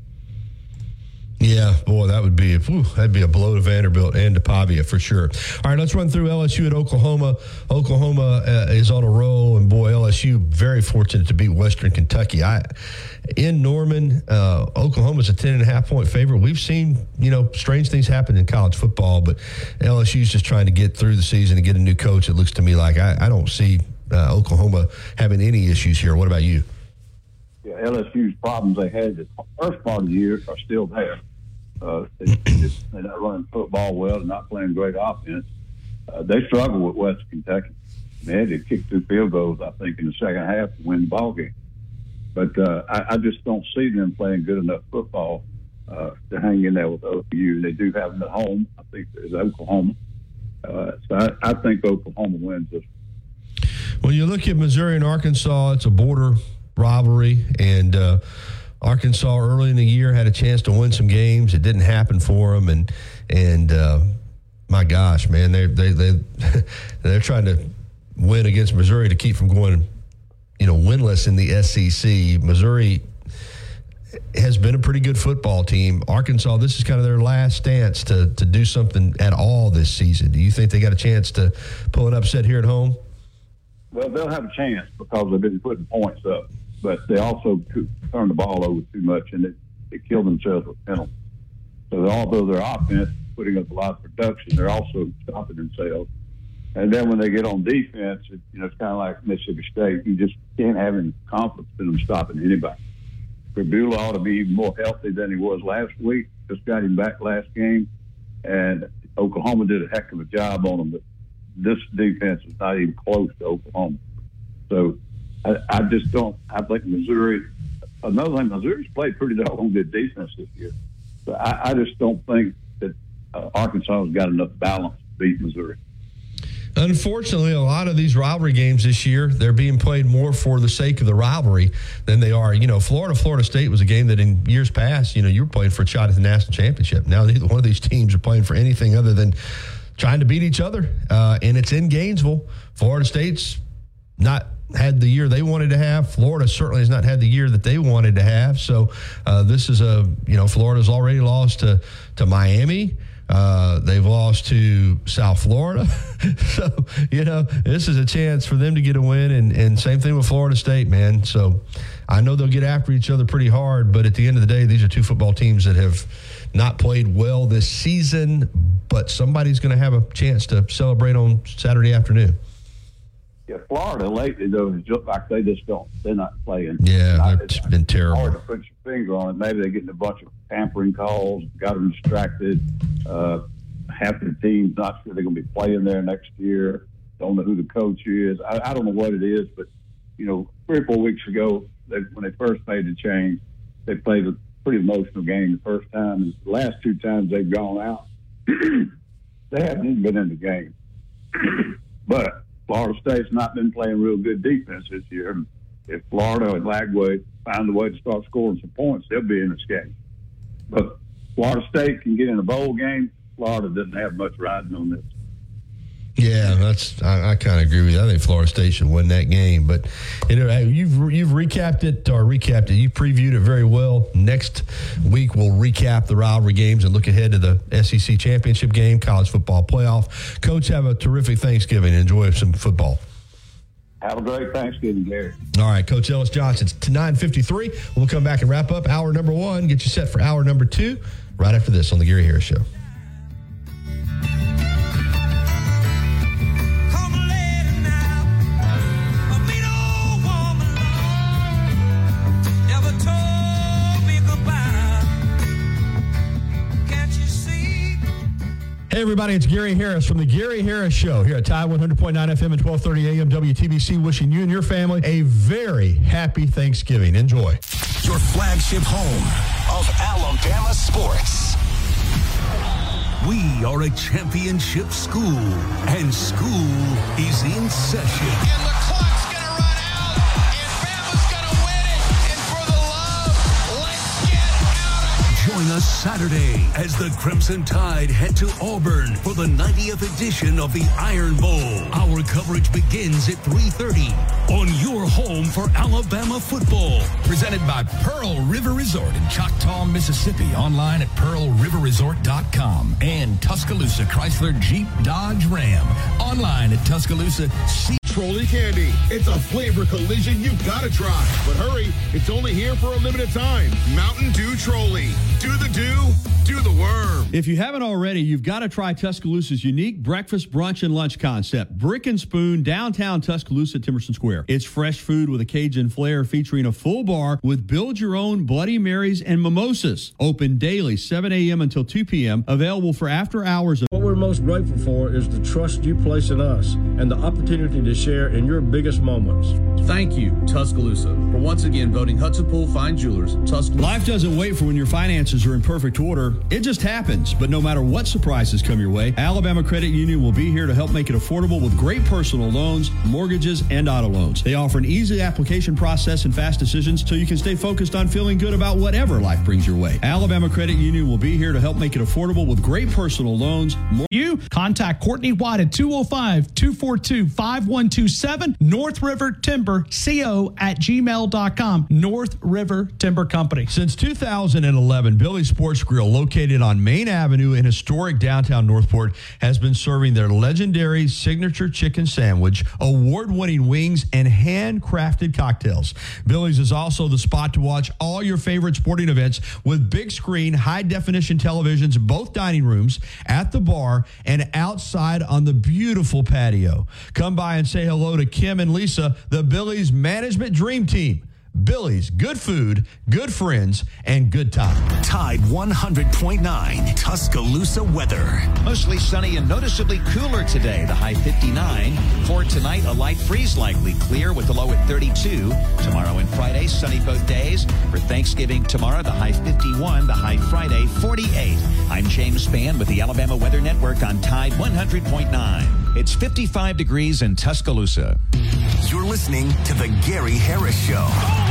C: Yeah, boy, that'd be a blow to Vanderbilt and to Pavia for sure. All right, let's run through LSU at Oklahoma. Oklahoma is on a roll, and boy, LSU very fortunate to beat Western Kentucky. In Norman, Oklahoma's a 10.5-point favorite. We've seen, strange things happen in college football, but LSU's just trying to get through the season and get a new coach. It looks to me like I don't see Oklahoma having any issues here. What about you?
M: Yeah, LSU's problems they had the first part of the year are still there. They're not running football well. They're not playing great offense. They struggle with West Kentucky. They had to kick 2 field goals, I think, in the second half to win the ball game. But I just don't see them playing good enough football to hang in there with OU. They do have them at home. I think it's Oklahoma. So I think Oklahoma wins this.
C: When you look at Missouri and Arkansas, it's a border rivalry, and Arkansas early in the year had a chance to win some games. It didn't happen for them, and my gosh, man, they're trying to win against Missouri to keep from going, winless in the SEC. Missouri has been a pretty good football team. Arkansas, this is kind of their last stance to do something at all this season. Do you think they got a chance to pull an upset here at home?
M: Well, they'll have a chance because they've been putting points up. But they also turn the ball over too much, and they kill themselves with penalties. So although their offense is putting up a lot of production, they're also stopping themselves. And then when they get on defense, it's kind of like Mississippi State. You just can't have any confidence in them stopping anybody. Beulah ought to be even more healthy than he was last week. Just got him back last game. and Oklahoma did a heck of a job on them, but this defense is not even close to Oklahoma. So I just don't. I think Missouri. Another thing, Missouri's played pretty doggone good defense this year. So I just don't think that Arkansas has got enough balance to beat Missouri.
C: Unfortunately, a lot of these rivalry games this year, they're being played more for the sake of the rivalry than they are. Florida State was a game that in years past, you were playing for a shot at the national championship. Now neither one of these teams are playing for anything other than trying to beat each other. And it's in Gainesville. Florida State's not had the year they wanted to have. Florida certainly has not had the year that they wanted to have. So this is Florida's already lost to Miami. They've lost to South Florida. So, this is a chance for them to get a win. And same thing with Florida State, man. So I know they'll get after each other pretty hard, but at the end of the day, these are two football teams that have not played well this season, but somebody's going to have a chance to celebrate on Saturday afternoon.
M: Yeah, Florida lately, though, is just like they're not playing.
C: Yeah, it's been terrible.
M: Hard to put your finger on it. Maybe they're getting a bunch of tampering calls, got them distracted. Half the team's not sure they're going to be playing there next year. Don't know who the coach is. I don't know what it is, but, 3 or 4 weeks ago, when they first made the change, they played a pretty emotional game the first time. And the last 2 times they've gone out, they haven't even been in the game. But Florida State's not been playing real good defense this year. If Florida and Lagway find a way to start scoring some points, they'll be in this game. But Florida State can get in a bowl game. Florida doesn't have much riding on this.
C: Yeah, I kind of agree with you. I think Florida State should win that game. But you've recapped it. You previewed it very well. Next week we'll recap the rivalry games and look ahead to the SEC championship game, college football playoff. Coach, have a terrific Thanksgiving. Enjoy some football.
M: Have a great Thanksgiving, Gary.
C: All right, Coach Ellis Johnson. It's 9:53. We'll come back and wrap up hour number 1. Get you set for hour number 2 right after this on the Gary Harris Show. Hey, everybody, it's Gary Harris from the Gary Harris Show here at Tide 100.9 FM and 1230 AM WTBC, wishing you and your family a very happy Thanksgiving. Enjoy.
B: Your flagship home of Alabama sports. We are a championship school, and school is in session.
L: And the clock's going to run out, and Bama's going to win it. And for the love, let's get out of here.
B: Join us Saturday as the Crimson Tide head to Auburn for the 90th edition of the Iron Bowl. Our coverage begins at 3:30 on your home for Alabama football.
N: Presented by Pearl River Resort in Choctaw, Mississippi. Online at pearlriverresort.com. And Tuscaloosa Chrysler Jeep Dodge Ram. Online at Tuscaloosa.
O: Trolley candy. It's a flavor collision you've got to try. But hurry, it's only here for a limited time. Mountain Dew Trolley. Do the do the worm.
G: If you haven't already, you've got to try Tuscaloosa's unique breakfast, brunch, and lunch concept. Brick and Spoon, downtown Tuscaloosa at Timerson Square. It's fresh food with a Cajun flair featuring a full bar with build-your-own Bloody Marys and mimosas. Open daily, 7 a.m. until 2 p.m. Available for after hours.
P: What we're most grateful for is the trust you place in us and the opportunity to share in your biggest moments.
Q: Thank you, Tuscaloosa, for once again voting Hudson Pool Fine Jewelers. Tuscaloosa.
G: Life doesn't wait for when your finances are in perfect order. It just happens. But no matter what surprises come your way, Alabama Credit Union will be here to help make it affordable with great personal loans, mortgages, and auto loans. They offer an easy application process and fast decisions so you can stay focused on feeling good about whatever life brings your way. Alabama Credit Union will be here to help make it affordable with great personal loans.
R: Contact Courtney White at 205-242-5127, North River Timber, co@gmail.com. North River Timber Company.
C: Since 2011, Billy's Sports Grill, located on Main Avenue in historic downtown Northport, has been serving their legendary signature chicken sandwich, award-winning wings, and handcrafted cocktails. Billy's is also the spot to watch all your favorite sporting events with big screen, high-definition televisions, both dining rooms, at the bar, and outside on the beautiful patio. Come by and say hello to Kim and Lisa, the Billy's Management Dream Team.
F: Billy's, good food, good friends, and good time.
B: Tide 100.9 Tuscaloosa weather.
A: Mostly sunny and noticeably cooler today. The high 59. For tonight, a light freeze likely. Clear with the low at 32. Tomorrow and Friday, sunny both days. For Thanksgiving tomorrow, the high 51. The high Friday, 48. I'm James Spann with the Alabama Weather Network on Tide 100.9. It's 55 degrees in Tuscaloosa.
B: You're listening to The Gary Harris Show.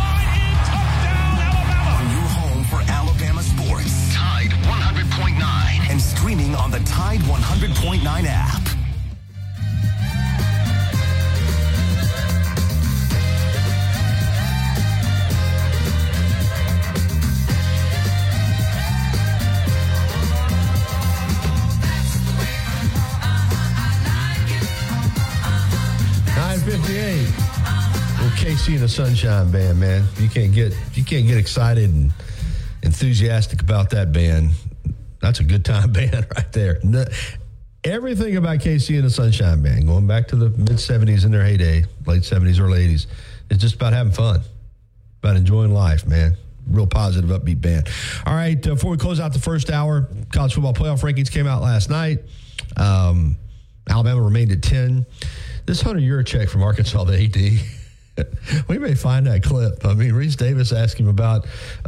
B: On your home for Alabama sports. Tide 100.9. And streaming on the Tide 100.9 app.
C: Well, KC and the Sunshine Band, man. You can't get excited and enthusiastic about that band. That's a good time band right there. Everything about KC and the Sunshine Band, going back to the mid-'70s in their heyday, late 70s, early 80s, it's just about having fun, about enjoying life, man. Real positive, upbeat band. All right, before we close out the first hour, college football playoff rankings came out last night. Alabama remained at 10. This Hunter Yurachek from Arkansas, the AD, we may find that clip. I mean, Reese Davis asked him about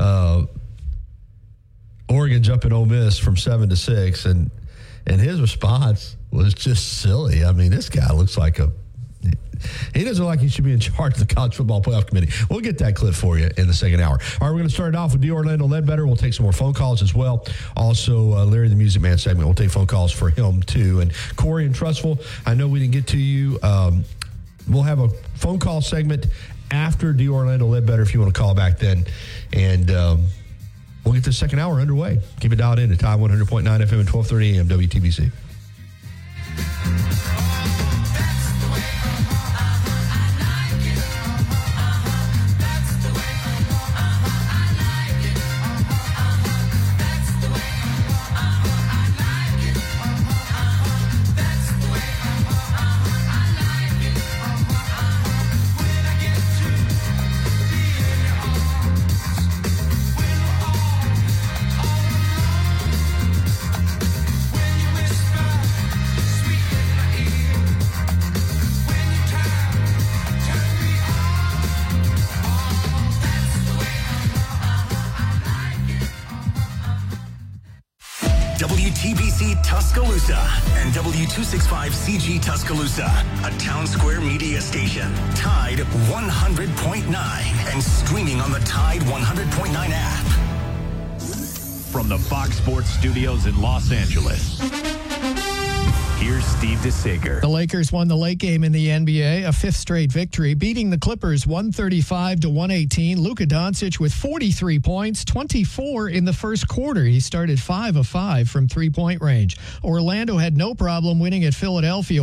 C: Oregon jumping Ole Miss from 7-6, and his response was just silly. I mean, this guy looks like he doesn't look like he should be in charge of the College Football Playoff Committee. We'll get that clip for you in the second hour. All right, we're going to start it off with D. Orlando Ledbetter. We'll take some more phone calls as well. Also, Larry the Music Man segment. We'll take phone calls for him, too. And Corey and Trussville, I know we didn't get to you. We'll have a phone call segment after D. Orlando Ledbetter if you want to call back then. And we'll get the second hour underway. Keep it dialed in to Tide 100.9 FM and 1230 AM WTBC.
B: WTBC Tuscaloosa and W265CG Tuscaloosa, a Town Square media station. Tide 100.9 and streaming on the Tide 100.9 app.
S: From the Fox Sports Studios in Los Angeles, here's Steve DeSager.
T: The Lakers won the late game in the NBA, a fifth straight victory, beating the Clippers 135-118. Luka Doncic with 43 points, 24 in the first quarter. He started 5 of 5 from three-point range. Orlando had no problem winning at Philadelphia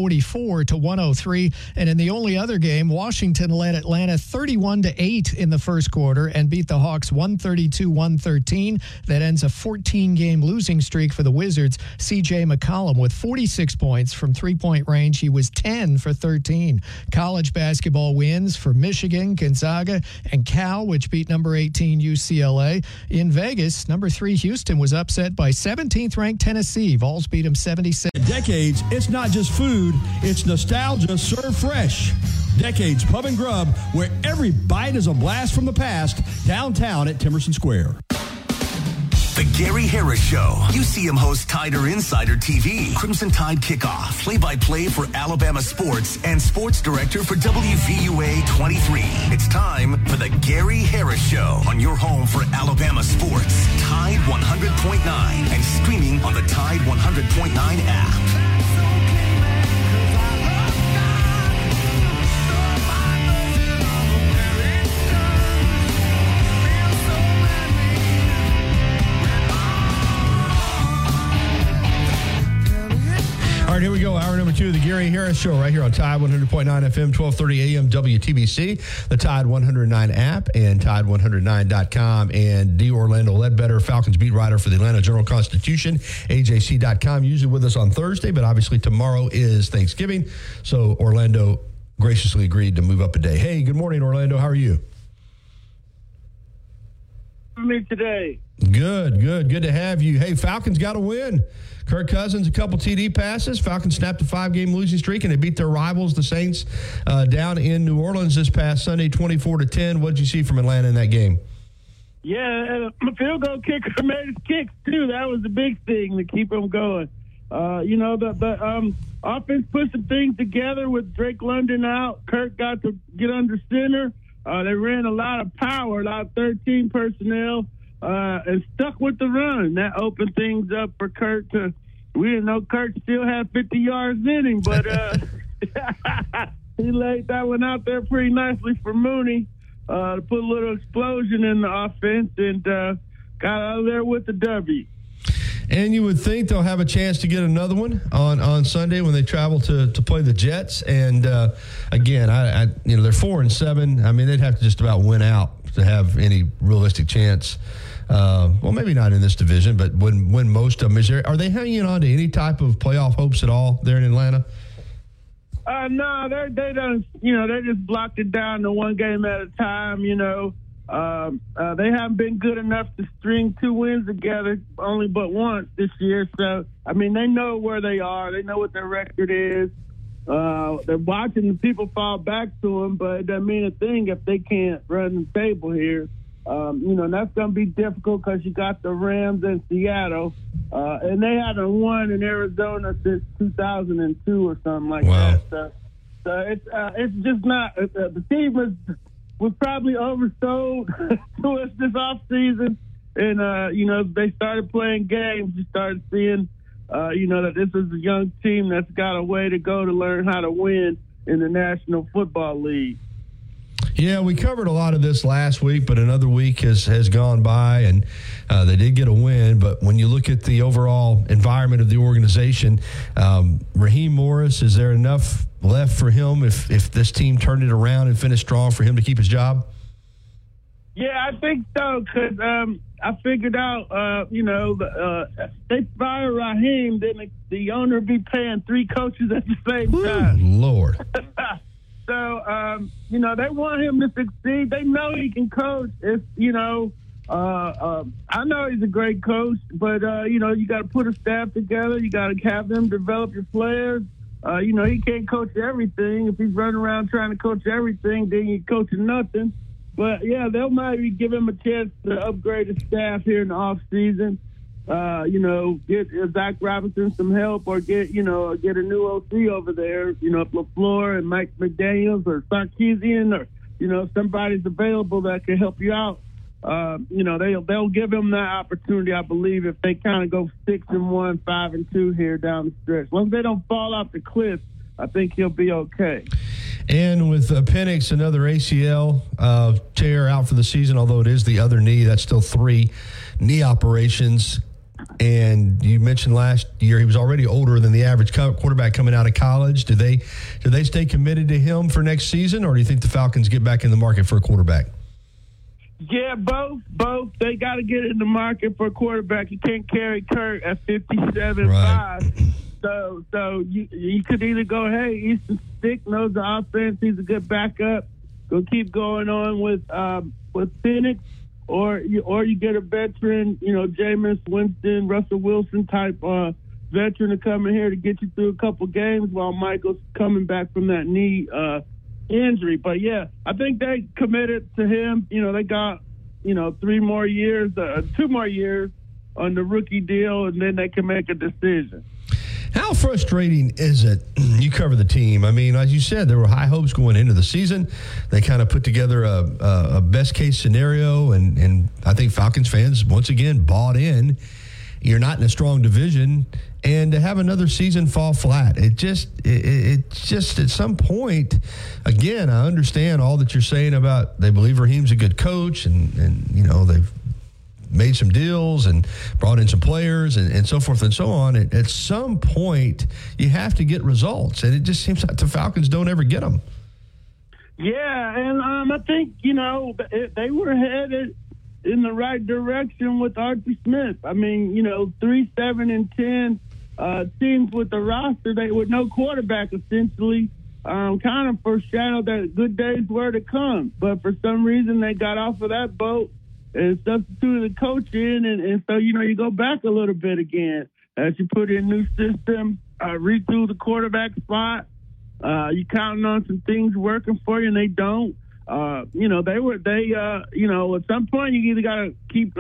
T: 144-103. And in the only other game, Washington led Atlanta 31-8 in the first quarter and beat the Hawks 132-113. That ends a 14-game losing streak for the Wizards. C.J. McCollum with 46 points from three-point range. He was 10 for 13. College basketball wins for Michigan, Gonzaga, and Cal, which beat number 18 UCLA. In Vegas, number 3 Houston was upset by 17th-ranked Tennessee. Vols beat them 76.
G: Decades, it's not just food, it's nostalgia served fresh. Decades Pub and Grub, where every bite is a blast from the past, downtown at Timerson Square.
B: The Gary Harris Show. UCM host Tider Insider TV. Crimson Tide Kickoff. Play-by-play for Alabama sports and sports director for WVUA 23. It's time for the Gary Harris Show on your home for Alabama sports. Tide 100.9 and streaming on the Tide 100.9 app.
C: All right, here we go. Hour number 2 of the Gary Harris Show right here on Tide 100.9 FM, 1230 AM WTBC, the Tide 109 app, and Tide109.com. And D. Orlando Ledbetter, Falcons beat writer for the Atlanta Journal-Constitution, AJC.com, usually with us on Thursday, but obviously tomorrow is Thanksgiving. So Orlando graciously agreed to move up a day. Hey, good morning, Orlando. How are you?
U: having me today.
C: Good to have you. Hey, Falcons got a win. Kirk Cousins, a couple TD passes. Falcons snapped a 5-game losing streak, and they beat their rivals, the Saints, down in New Orleans this past Sunday, 24-10. What did you see from Atlanta in that game?
U: Yeah, and a field goal kicker made his kicks, too. That was the big thing to keep them going. The offense put some things together with Drake London out. Kirk got to get under center. They ran a lot of power, a lot of 13 personnel, and stuck with the run. That opened things up for Kirk. We didn't know Kirk still had 50 yards in him, but he laid that one out there pretty nicely for Mooney to put a little explosion in the offense and got out of there with the W.
C: And you would think they'll have a chance to get another one on Sunday when they travel to play the Jets. And again, they're 4-7. I mean, they'd have to just about win out to have any realistic chance. Well, maybe not in this division, but win most of them. Are they hanging on to any type of playoff hopes at all there in Atlanta?
U: No, they don't. They just blocked it down to one game at a time. They haven't been good enough to string 2 wins together, only but once this year. So, I mean, they know where they are. They know what their record is. They're watching the people fall back to them, but it doesn't mean a thing if they can't run the table here. That's going to be difficult because you got the Rams in Seattle, and they haven't won in Arizona since 2002 or something like that. So it's just not the team was probably oversold to us this offseason. And, they started playing games. You started seeing, that this is a young team that's got a way to go to learn how to win in the National Football League.
C: Yeah, we covered a lot of this last week, but another week has gone by, and they did get a win. But when you look at the overall environment of the organization, Raheem Morris, is there enough left for him if this team turned it around and finished strong for him to keep his job?
U: Yeah, I think so, because I figured out, they fire Raheem, then the owner would be paying 3 coaches at the same time.
C: Lord.
U: So, they want him to succeed. They know he can coach. It's, I know he's a great coach, but, you got to put a staff together. You got to have them develop your players. He can't coach everything. If he's running around trying to coach everything, then he's coaching nothing. But, yeah, they'll maybe give him a chance to upgrade his staff here in the offseason. Get Zach Robinson some help or get a new OC over there, LaFleur and Mike McDaniels or Sarkisian or, somebody's available that can help you out. They'll give him that opportunity, I believe, if they kind of go 6-1, 5-2 here down the stretch. As long as they don't fall off the cliff, I think he'll be okay.
C: And with Penix, another ACL tear out for the season, although it is the other knee. That's still 3 knee operations. And you mentioned last year he was already older than the average quarterback coming out of college. Do they stay committed to him for next season, or do you think the Falcons get back in the market for a quarterback?
U: Yeah, both. They got to get in the market for a quarterback. You can't carry Kirk at 57.5.
C: Right.
U: So you could either go, hey, Easton Stick knows the offense. He's a good backup. Go keep going on with Penix. Or you get a veteran, Jameis Winston, Russell Wilson type veteran to come in here to get you through a couple games while Michael's coming back from that knee injury. But, yeah, I think they committed to him. They got, 2 more years on the rookie deal, and then they can make a decision.
C: How frustrating is it? You cover the team. I mean, as you said, there were high hopes going into the season. They kind of put together a best-case scenario, and I think Falcons fans, once again, bought in. You're not in a strong division, and to have another season fall flat, it just at some point, again, I understand all that you're saying about they believe Raheem's a good coach, and they've made some deals and brought in some players and so forth and so on. At some point, you have to get results, and it just seems like the Falcons don't ever get them.
U: Yeah, and I think, they were headed in the right direction with Arthur Smith. I mean, 3-7-10 teams with the roster, with no quarterback, essentially, kind of foreshadowed that good days were to come. But for some reason, they got off of that boat. and substituted the coach in, and so, you go back a little bit again as you put in new system, retool the quarterback spot. You counting on some things working for you, and they don't. At some point you either got to keep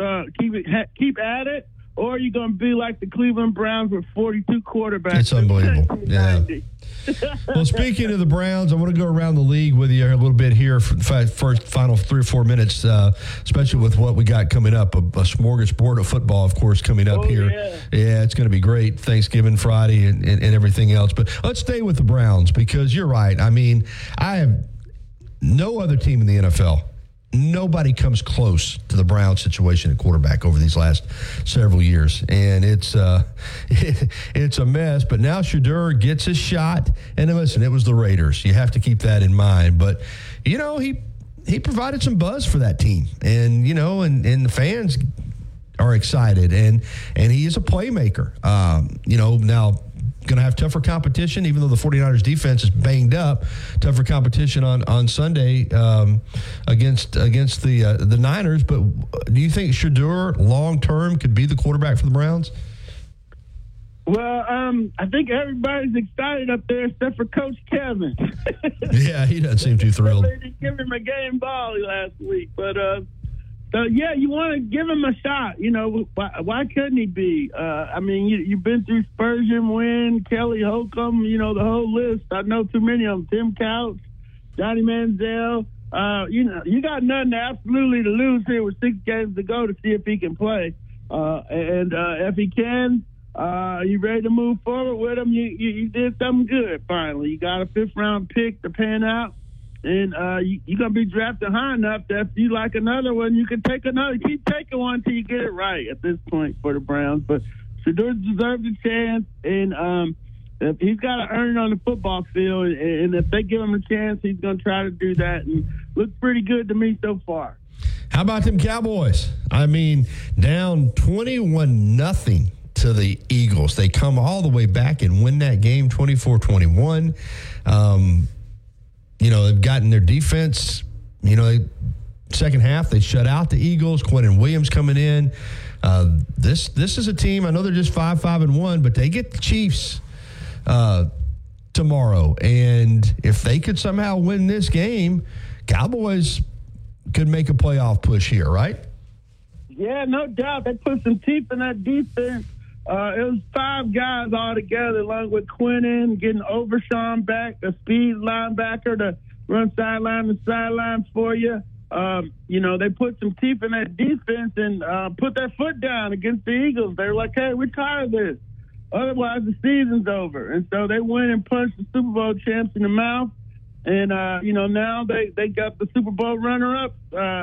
U: at it, or you're going to be like the Cleveland Browns with 42 quarterbacks.
C: It's unbelievable. Yeah. Well, speaking of the Browns, I want to go around the league with you a little bit here for the first final 3 or 4 minutes, especially with what we got coming up, a smorgasbord of football, of course, coming up here. Yeah, it's going to be great. Thanksgiving Friday and everything else. But let's stay with the Browns, because you're right. I mean, I have no other team in the NFL. Nobody comes close to the Browns situation at quarterback over these last several years, and it's a mess. But now Shedeur gets his shot, and listen, it was the Raiders. You have to keep that in mind. But he provided some buzz for that team, and and the fans are excited, and he is a playmaker. Now, going to have tougher competition, even though the 49ers defense is banged up. Tougher competition on Sunday against the Niners. But do you think Shedeur long-term could be the quarterback for the Browns?
U: Well, I think everybody's excited up there except for Coach Kevin.
C: Yeah, he doesn't seem too thrilled.
U: They didn't give him a game ball last week. But, you want to give him a shot. Why couldn't he be? You've been through Spurgeon, Wynn, Kelly Holcomb, the whole list. I know too many of them. Tim Couch, Johnny Manziel. You got nothing absolutely to lose here with 6 games to go to see if he can play. If he can, you ready to move forward with him? You did something good finally. You got a 5th-round pick to pan out. And you're going to be drafted high enough that if you like another one, you can take another. Keep taking one until you get it right at this point for the Browns. But Shedeur deserves a chance, and if he's got to earn it on the football field. And if they give him a chance, he's going to try to do that. And looks pretty good to me so far.
C: How about them Cowboys? I mean, down 21-0 to the Eagles. They come all the way back and win that game 24-21. They've gotten their defense, second half, they shut out the Eagles. Quentin Williams coming in. This is a team, I know they're just 5-1, but they get the Chiefs tomorrow. And if they could somehow win this game, Cowboys could make a playoff push here, right?
U: Yeah, no doubt. They put some teeth in that defense. It was 5 guys all together, along with Quentin, getting Overshawn back, a speed linebacker to run sideline to sideline for you. They put some teeth in that defense and put their foot down against the Eagles. They were like, hey, we're tired of this. Otherwise, the season's over. And so they went and punched the Super Bowl champs in the mouth. And, now they got the Super Bowl runner-up,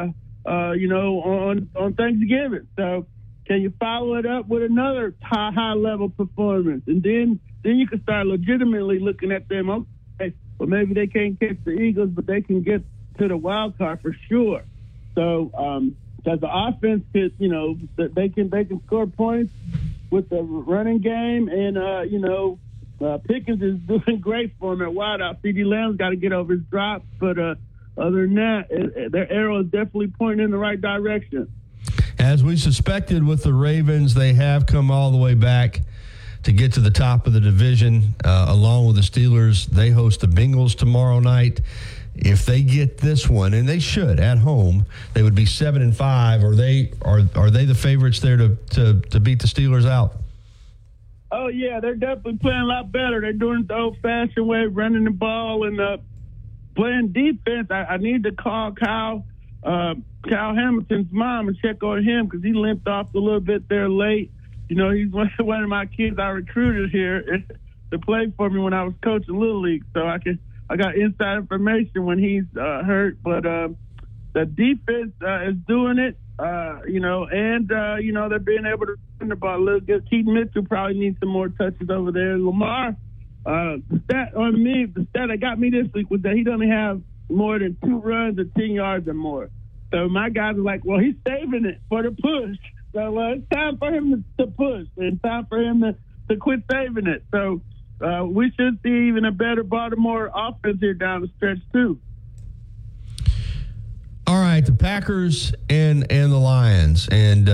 U: on Thanksgiving. So, can you follow it up with another high-level performance? And then you can start legitimately looking at them. Okay, well, maybe they can't catch the Eagles, but they can get to the wild card for sure. So, because the offense could, they can score points with the running game, and Pickens is doing great for him at wideout. CeeDee Lamb's got to get over his drops, but other than that, their arrow is definitely pointing in the right direction.
C: As we suspected with the Ravens, they have come all the way back to get to the top of the division, along with the Steelers. They host the Bengals tomorrow night. If they get this one, and they should at home, they would be 7-5. Are they the favorites there to beat the Steelers out?
U: Oh yeah, they're definitely playing a lot better. They're doing it the old-fashioned way, running the ball and playing defense. I need to call Kyle Hamilton's mom and check on him because he limped off a little bit there late. He's one of my kids I recruited here to play for me when I was coaching Little League, so I got inside information when he's hurt. But the defense is doing it, they're being able to run the ball a little bit. Keaton Mitchell probably needs some more touches over there. Lamar, the stat that got me this week was that he doesn't have more than 2 runs of 10 yards or more. So my guys are like, well, he's saving it for the push. So it's time for him to push and time for him to quit saving it. So we should see even a better Baltimore offense here down the stretch, too.
C: All right. right, the Packers and the Lions, and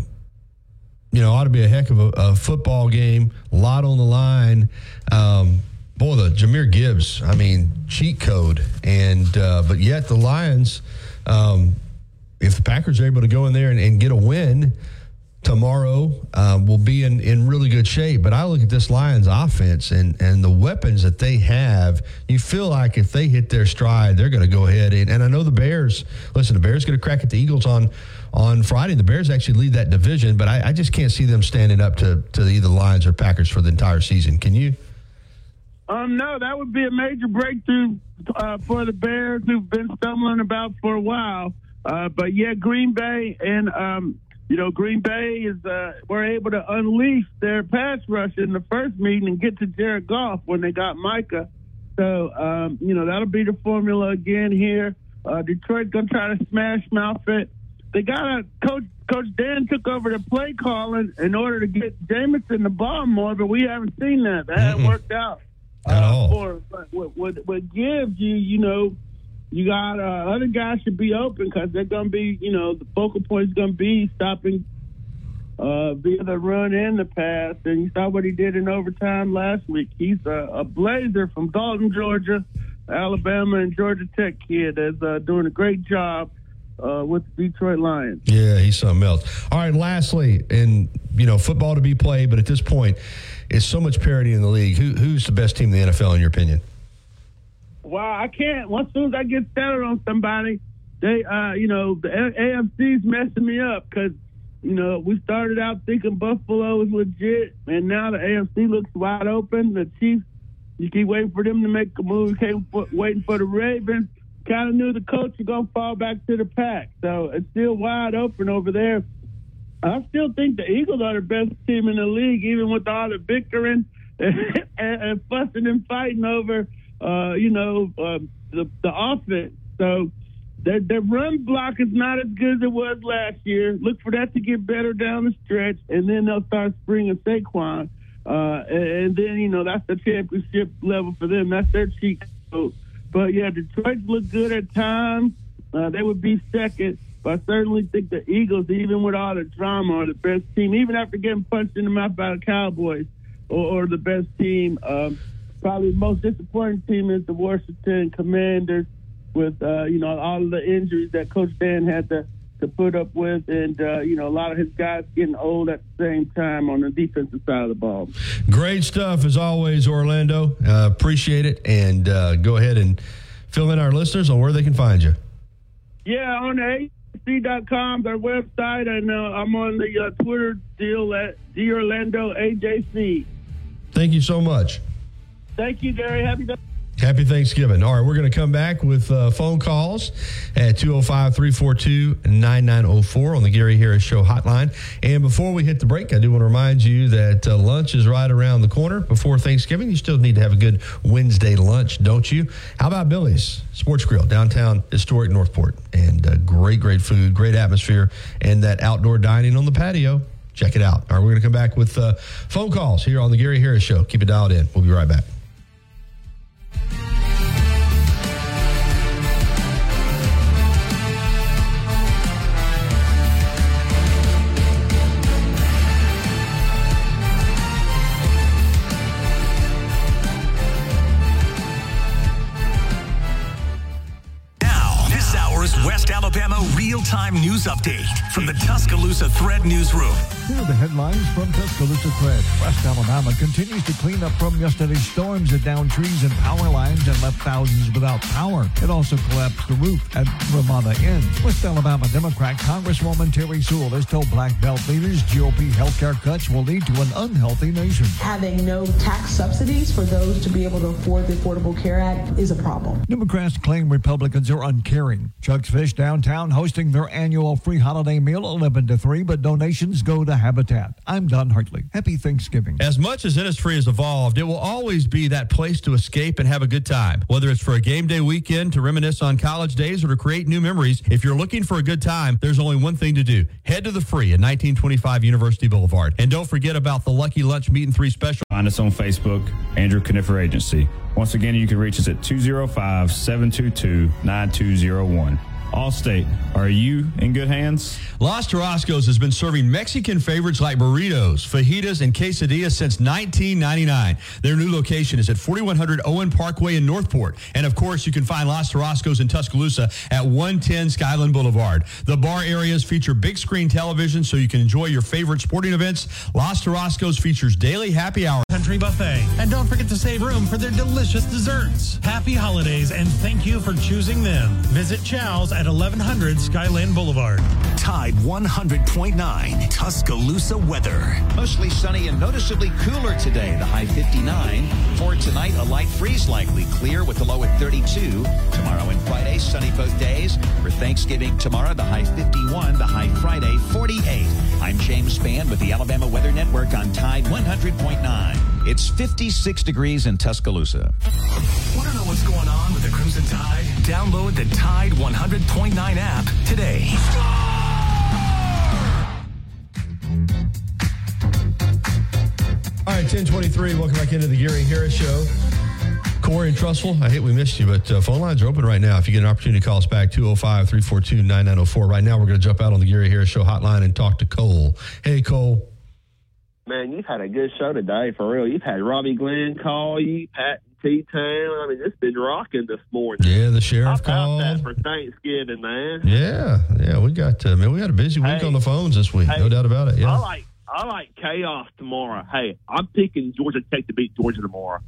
C: ought to be a heck of a football game. A lot on the line. The Jahmyr Gibbs, cheat code, and but yet the Lions, if the Packers are able to go in there and get a win tomorrow, will be in really good shape. But I look at this Lions offense and the weapons that they have. You feel like if they hit their stride, they're going to go ahead. And I know the Bears, the Bears going to crack at the Eagles on Friday. The Bears actually lead that division, but I just can't see them standing up to either Lions or Packers for the entire season. Can you?
U: No, that would be a major breakthrough for the Bears, who've been stumbling about for a while. But yeah, Green Bay and Green Bay is were able to unleash their pass rush in the first meeting and get to Jared Goff when they got Micah. So that'll be the formula again here. Detroit's gonna try to smash mouth it. They got Coach Dan took over the play calling in order to get Jameson the ball more, but we haven't seen that. That hasn't worked out.
C: At all.
U: But what gives you got other guys should be open because they're going to be, the focal point is going to be stopping via the run and the pass. And you saw what he did in overtime last week. He's a blazer from Dalton, Georgia, Alabama, and Georgia Tech kid that's doing a great job with the Detroit Lions.
C: Yeah, he's something else. All right, lastly, and football to be played, but at this point, it's so much parity in the league. Who's the best team in the NFL in your opinion?
U: Well, I can't. As soon as I get started on somebody, they, the AFC's messing me up because, we started out thinking Buffalo was legit, and now the AFC looks wide open. The Chiefs, you keep waiting for them to make a move. Waiting for the Ravens. Kind of knew the coach was going to fall back to the pack. So it's still wide open over there. I still think the Eagles are the best team in the league, even with all the bickering and fussing and fighting over, the offense. So their run block is not as good as it was last year. Look for that to get better down the stretch, and then they'll start springing Saquon. And then, that's the championship level for them. That's their cheat code. But, yeah, Detroit look good at times. They would be second. But I certainly think the Eagles, even with all the drama, are the best team. Even after getting punched in the mouth by the Cowboys, or the best team. Probably the most disappointing team is the Washington Commanders with, all of the injuries that Coach Dan had to put up with. And, a lot of his guys getting old at the same time on the defensive side of the ball. Great stuff, as always, Orlando. Appreciate it. And go ahead and fill in our listeners on where they can find you. Yeah, on the AJC.com, their website, and I'm on the Twitter deal at DOrlandoAJC. Thank you so much. Thank you, Gary. Happy Thanksgiving. All right, we're going to come back with phone calls at 205-342-9904 on the Gary Harris Show hotline. And before we hit the break, I do want to remind you that lunch is right around the corner before Thanksgiving. You still need to have a good Wednesday lunch, don't you? How about Billy's Sports Grill, downtown historic Northport? And great food, great atmosphere, and that outdoor dining on the patio. Check it out. All right, we're going to come back with phone calls here on the Gary Harris Show. Keep it dialed in. We'll be right back.
B: West Alabama real-time news update from the Tuscaloosa Thread newsroom.
E: Here are the headlines from Tuscaloosa Thread. West Alabama continues to clean up from yesterday's storms that downed trees and power lines and left thousands without power. It also collapsed the roof at Ramada Inn. West Alabama Democrat Congresswoman Terry Sewell has told black belt leaders GOP healthcare cuts will lead to an unhealthy nation.
D: Having no tax subsidies for those to be able to afford the Affordable Care Act is a problem.
E: Democrats claim Republicans are uncaring. Chuck's Fish downtown hosting their annual free holiday meal 11 to 3, but donations go to Habitat. I'm Don Hartley. Happy Thanksgiving.
F: As much as Innisfree has evolved, it will always be that place to escape and have a good time. Whether it's for a game day weekend, to reminisce on college days, or to create new memories, if you're looking for a good time, there's only one thing to do. Head to the Free at 1925 University Boulevard. And don't forget about the Lucky Lunch Meat and 3 special.
V: Find us on Facebook, Andrew Conifer Agency. Once again, you can reach us at 205-722-9201. Allstate, are you in good hands?
F: Los Tarascos has been serving Mexican favorites like burritos, fajitas, and quesadillas since 1999. Their new location is at 4100 Owen Parkway in Northport. And, of course, you can find Los Tarascos in Tuscaloosa at 110 Skyland Boulevard. The bar areas feature big screen television so you can enjoy your favorite sporting events. Los Tarascos features daily happy hour.
H: Country Buffet. And don't forget to save room for their delicious desserts. Happy holidays, and thank you for choosing them. Visit Chow's at 1100 Skyland Boulevard.
B: Tide 100.9 Tuscaloosa weather.
A: Mostly sunny and noticeably cooler today. The high 59. For tonight, a light freeze likely. Clear with the low at 32. Tomorrow and Friday, sunny both days. For Thanksgiving tomorrow, the high 51. The high Friday, 48. I'm James Spann with the Alabama Weather Network on Tide 100.9. It's 56 degrees in Tuscaloosa.
B: Want to know what's going on with the Crimson Tide? Download the Tide 100.9 app today.
C: All right, 10:23. Welcome back into the Gary Harris Show. Corey and Trussell, I hate we missed you, but phone lines are open right now. If you get an opportunity to call us back, 205-342-9904. Right now, we're going to jump out on the Gary Harris Show hotline and talk to Cole. Hey, Cole.
I: Man, you've had a good show today, for real. You've had Robbie Glenn call you, Pat T-Town. I mean, it's been rocking this morning.
C: Yeah, the sheriff
I: called.
C: called.
I: That for Thanksgiving, man.
C: Yeah, we got, we had a busy week on the phones this week, no doubt about it. Yeah.
I: I like chaos tomorrow. Hey, I'm picking Georgia Tech to beat Georgia tomorrow.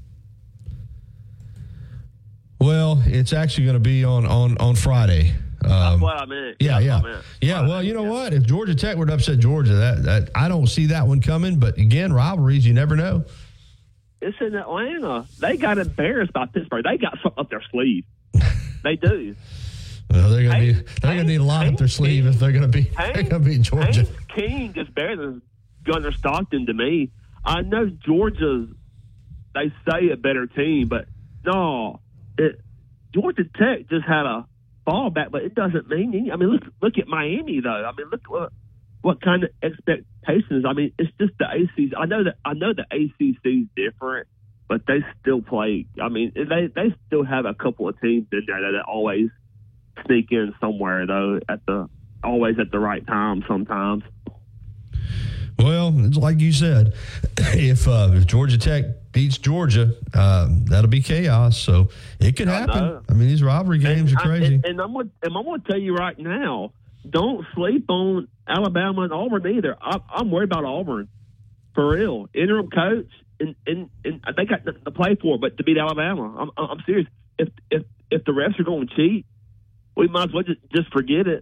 C: Well, it's actually going to be on Friday.
I: That's what I meant.
C: Yeah. Well, you know what? If Georgia Tech were to upset Georgia, that I don't see that one coming. But again, rivalries, you never know.
I: It's in Atlanta. They got embarrassed by Pittsburgh. They got something up their sleeve. They do.
C: Well, they're going to need a lot up their sleeve if they're going to beat Georgia.
I: Haynes King is better than Gunnar Stockton to me. I know Georgia's, they say, a better team, but no, Georgia Tech just had a fallback, but it doesn't mean anything. I mean, look at Miami, though. I mean, look what kind of expectations. I mean, it's just the ACC. I know the ACC is different, but they still play. I mean, they still have a couple of teams in there that always sneak in somewhere, though, always at the right time sometimes.
C: Well, it's like you said, if Georgia Tech beats Georgia, that'll be chaos. So it could happen. I mean, these rivalry games are crazy.
I: And I'm going to tell you right now, don't sleep on Alabama and Auburn either. I'm worried about Auburn, for real. Interim coach, and they got nothing to play for but to beat Alabama. I'm serious. If the refs are going to cheat, we might as well just forget it.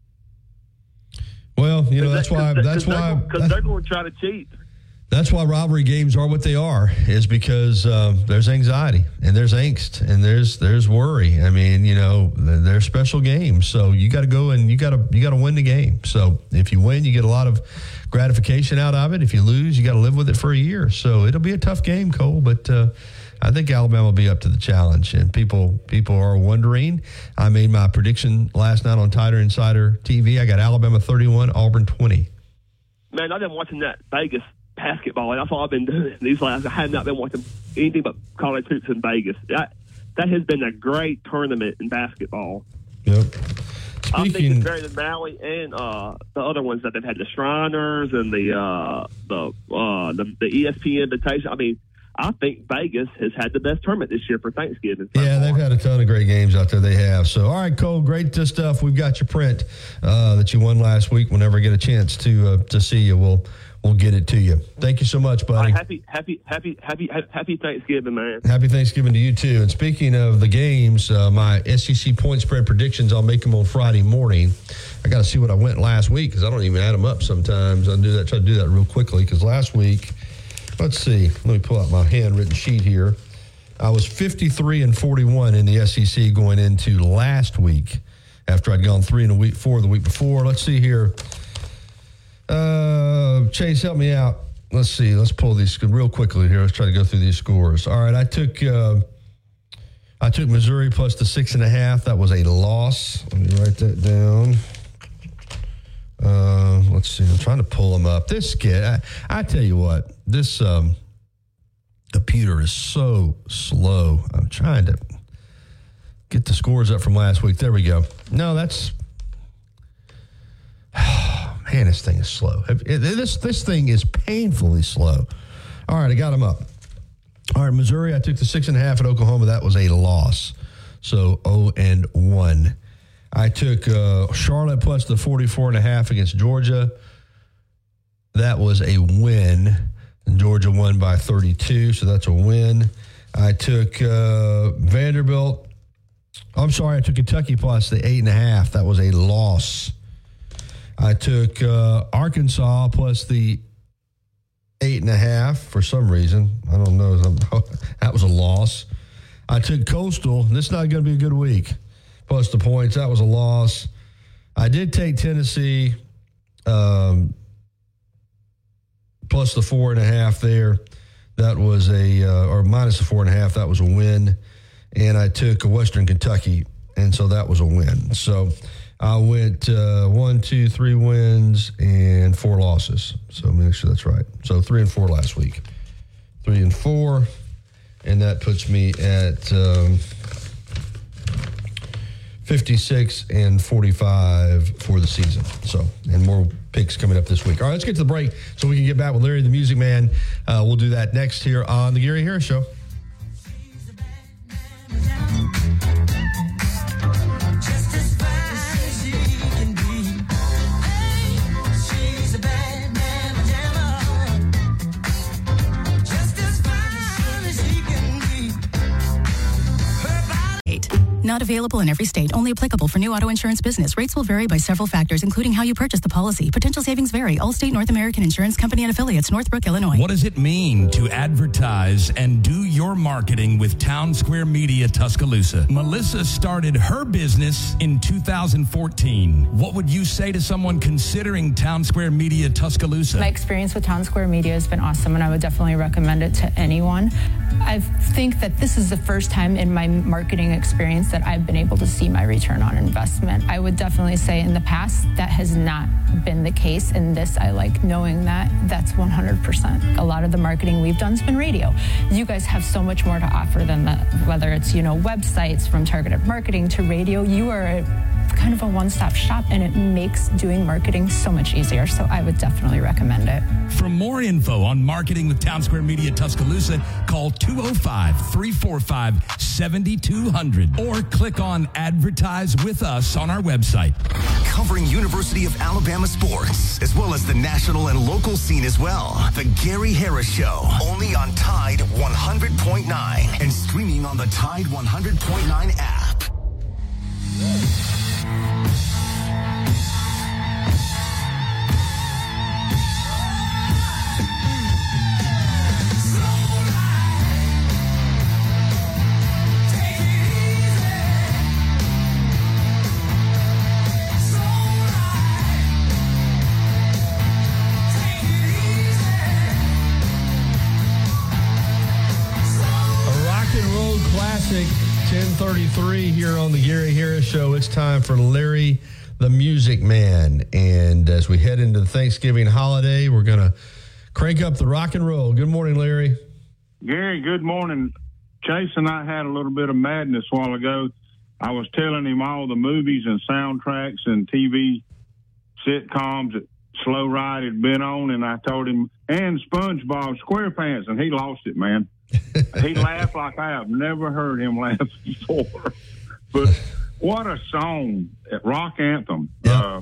C: Well, that's why
I: because they're going to try to cheat.
C: That's why rivalry games are what they are, is because there's anxiety and there's angst and there's worry. I mean, they're special games, so you got to go and you got to win the game. So if you win, you get a lot of gratification out of it. If you lose, you got to live with it for a year. So it'll be a tough game, Cole, but I think Alabama will be up to the challenge. And people are wondering. I made my prediction last night on Tider Insider TV. I got Alabama 31, Auburn 20.
I: Man, I've been watching that Vegas basketball, and that's all I've been doing these last. I have not been watching anything but college hoops in Vegas. That has been a great tournament in basketball.
C: Yep.
I: I think it's better than Maui and the other ones that they've had, the Shriners and the ESPN Invitation. I mean, I think Vegas has had the best tournament this year for Thanksgiving.
C: Yeah, they've had a ton of great games out there. They have. So, all right, Cole, great stuff. We've got your print that you won last week. Whenever I get a chance to see you, we'll get it to you. Thank you so much, buddy.
I: Happy Thanksgiving, man.
C: Happy Thanksgiving to you too. And speaking of the games, my SEC point spread predictions, I'll make them on Friday morning. I got to see what I went last week because I don't even add them up sometimes. Try to do that real quickly because last week. Let's see. Let me pull out my handwritten sheet here. I was 53-41 in the SEC going into last week after I'd gone 3-4 the week before. Let's see here. Chase, help me out. Let's see. Let's pull these real quickly here. Let's try to go through these scores. All right. I took Missouri plus the 6.5. That was a loss. Let me write that down. Let's see. I'm trying to pull them up. This kid, I tell you what, this computer is so slow. I'm trying to get the scores up from last week. There we go. No, that's... Man, this thing is slow. This thing is painfully slow. All right, I got them up. All right, Missouri, I took the 6.5 at Oklahoma. That was a loss. So 0-1. I took Charlotte plus the 44.5 against Georgia. That was a win. And Georgia won by 32, so that's a win. I took Vanderbilt. I'm sorry, I took Kentucky plus the 8.5. That was a loss. I took Arkansas plus the 8.5 for some reason. I don't know. That was a loss. I took Coastal. This is not going to be a good week. Plus the points. That was a loss. I did take Tennessee plus the 4.5 there. That was or minus the 4.5. That was a win. And I took Western Kentucky. And so that was a win. So I went 1, 2, 3 wins and 4 losses. So make sure that's right. So 3 and 4 last week. 3 and 4. And that puts me at 56 and 45 for the season. So, and more picks coming up this week. All right, let's get to the break so we can get back with Larry the Music Man. We'll do that next here on the Gary Harris Show.
J: Not available in every state. Only applicable for new auto insurance business. Rates will vary by several factors, including how you purchase the policy. Potential savings vary. Allstate North American Insurance Company and affiliates, Northbrook, Illinois.
N: What does it mean to advertise and do your marketing with Town Square Media Tuscaloosa? Melissa started her business in 2014. What would you say to someone considering Town Square Media Tuscaloosa?
K: My experience with Town Square Media has been awesome, and I would definitely recommend it to anyone. I think that this is the first time in my marketing experience that I've been able to see my return on investment. I would definitely say in the past that has not been the case. In this, I like knowing that that's 100%. A lot of the marketing we've done has been radio. You guys have so much more to offer than that, whether it's, websites from targeted marketing to radio. You are kind of a one-stop shop, and it makes doing marketing so much easier. So I would definitely recommend it.
N: For more info on marketing with Town Square Media Tuscaloosa, call 205-345-7200 or click on Advertise with Us on our website.
B: Covering University of Alabama sports, as well as the national and local scene as well. The Gary Harris Show, only on Tide 100.9 and streaming on the Tide 100.9 app.
C: Classic 10:33 here on the Gary Harris Show. It's time for Larry the Music Man. And as we head into the Thanksgiving holiday, we're going to crank up the rock and roll. Good morning, Larry.
W: Gary, good morning. Chase and I had a little bit of madness a while ago. I was telling him all the movies and soundtracks and TV sitcoms that Slow Ride had been on, and I told him, and SpongeBob SquarePants, and he lost it, man. He laughed like I have never heard him laugh before. But what a song, rock anthem.
C: Yeah.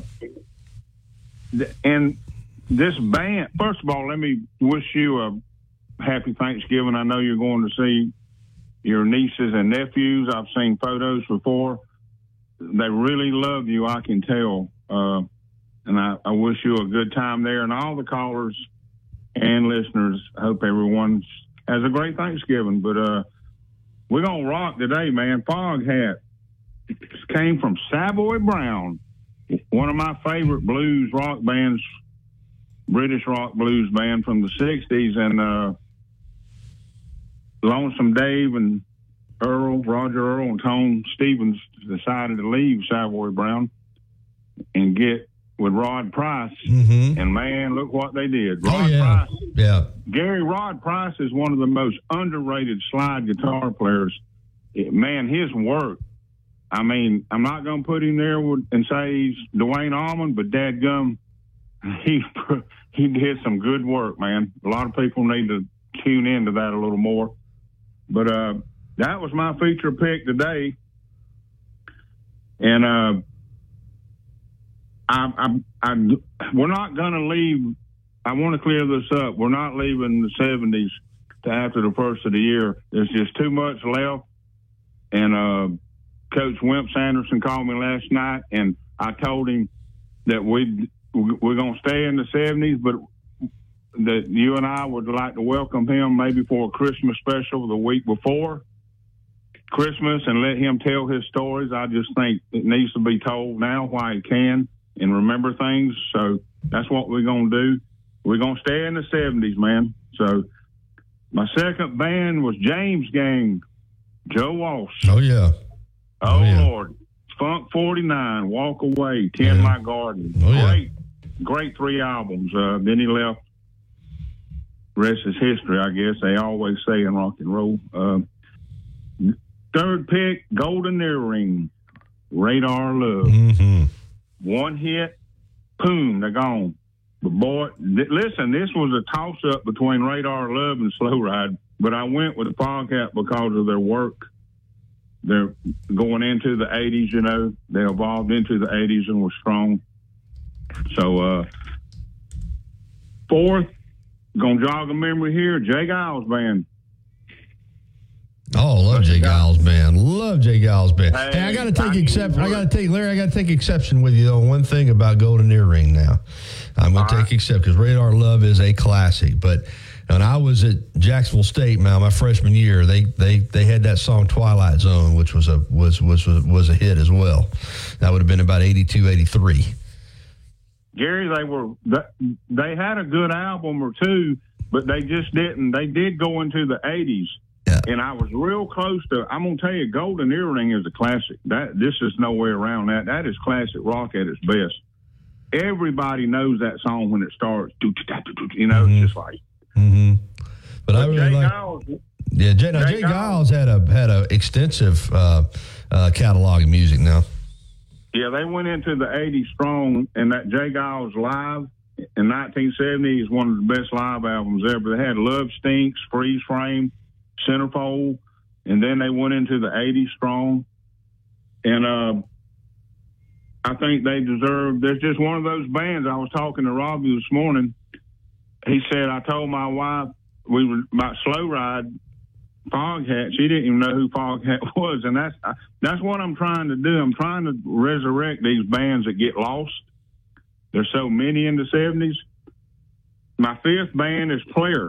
W: And this band, first of all, let me wish you a happy Thanksgiving. I know you're going to see your nieces and nephews. I've seen photos before. They really love you, I can tell. And I wish you a good time there. And all the callers and listeners, I hope everyone has a great Thanksgiving. But we're going to rock today, man. Foghat came from Savoy Brown, one of my favorite blues rock bands, British rock blues band from the 60s. And Lonesome Dave and Roger Earl and Tone Stevens decided to leave Savoy Brown and get with Rod Price. Mm-hmm. And, man, look what they did. Price.
C: Yeah.
W: Gary, Rod Price is one of the most underrated slide guitar players. Man, his work I mean, I'm not going to put him there and say he's Dwayne Allman, but dadgum, he did some good work, man. A lot of people need to tune into that a little more. But that was my feature pick today. And we're not going to leave. I want to clear this up. We're not leaving the 70s to after the first of the year. There's just too much left. And Coach Wimp Sanderson called me last night, and I told him that we're going to stay in the 70s, but that you and I would like to welcome him maybe for a Christmas special the week before Christmas and let him tell his stories. I just think it needs to be told now why he can and remember things. So that's what we're going to do. We're going to stay in the 70s, man. So my second band was James Gang, Joe Walsh.
C: Oh, yeah.
W: Oh, yeah. Lord. Funk 49, Walk Away, Tend My Garden.
C: Oh,
W: Great 3 albums. Then he left. Rest is history, I guess. They always say in rock and roll. Third pick, Golden Earring, Radar Love.
C: Mm-hmm.
W: One hit, boom, they're gone. But boy, listen, this was a toss-up between Radar Love and Slow Ride, but I went with the Foghat because of their work. They're going into the 80s, you know. They evolved into the 80s and were strong. So, fourth, going to jog a memory here, Jay Giles Band.
C: Oh, love Jay Giles Band. Love Jay Giles Band. Hey, I got to take exception. Larry, I got to take exception with you on one thing about Golden Earring now. I'm going to take exception because Radar Love is a classic. But when I was at Jacksonville State, my freshman year, they had that song Twilight Zone, which was a hit as well. That would have been about 82, 83.
W: Gary, they had a good album or two, but they just didn't. They did go into the 80s.
C: Yeah.
W: And I was real close to, I'm going to tell you, Golden Earring is a classic. This is no way around that. That is classic rock at its best. Everybody knows that song when it starts. You know, it's just like.
C: Mm-hmm. But I really
W: Jay
C: like.
W: Giles,
C: Jay Giles had a extensive catalog of music now.
W: Yeah, they went into the 80s strong, and that Jay Giles Live in 1970 is one of the best live albums ever. They had Love Stinks, Freeze Frame, Centerfold, and then they went into the 80s strong. And I think they deserve, there's just one of those bands. I was talking to Robbie this morning. He said, I told my wife we were about Slow Ride, Foghat. She didn't even know who Foghat was. And that's what I'm trying to do. I'm trying to resurrect these bands that get lost. There's so many in the 70s. My fifth band is Player,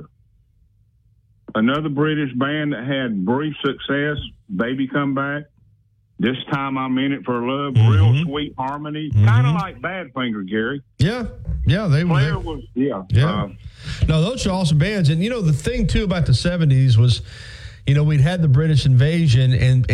W: another British band that had brief success. Baby Come Back. This Time I'm In It for Love.
C: Mm-hmm.
W: Real sweet harmony. Mm-hmm. Kind of like Badfinger, Gary.
C: Yeah.
W: Player was.
C: No, those are awesome bands. And, the thing, too, about the 70s was, we'd had the British invasion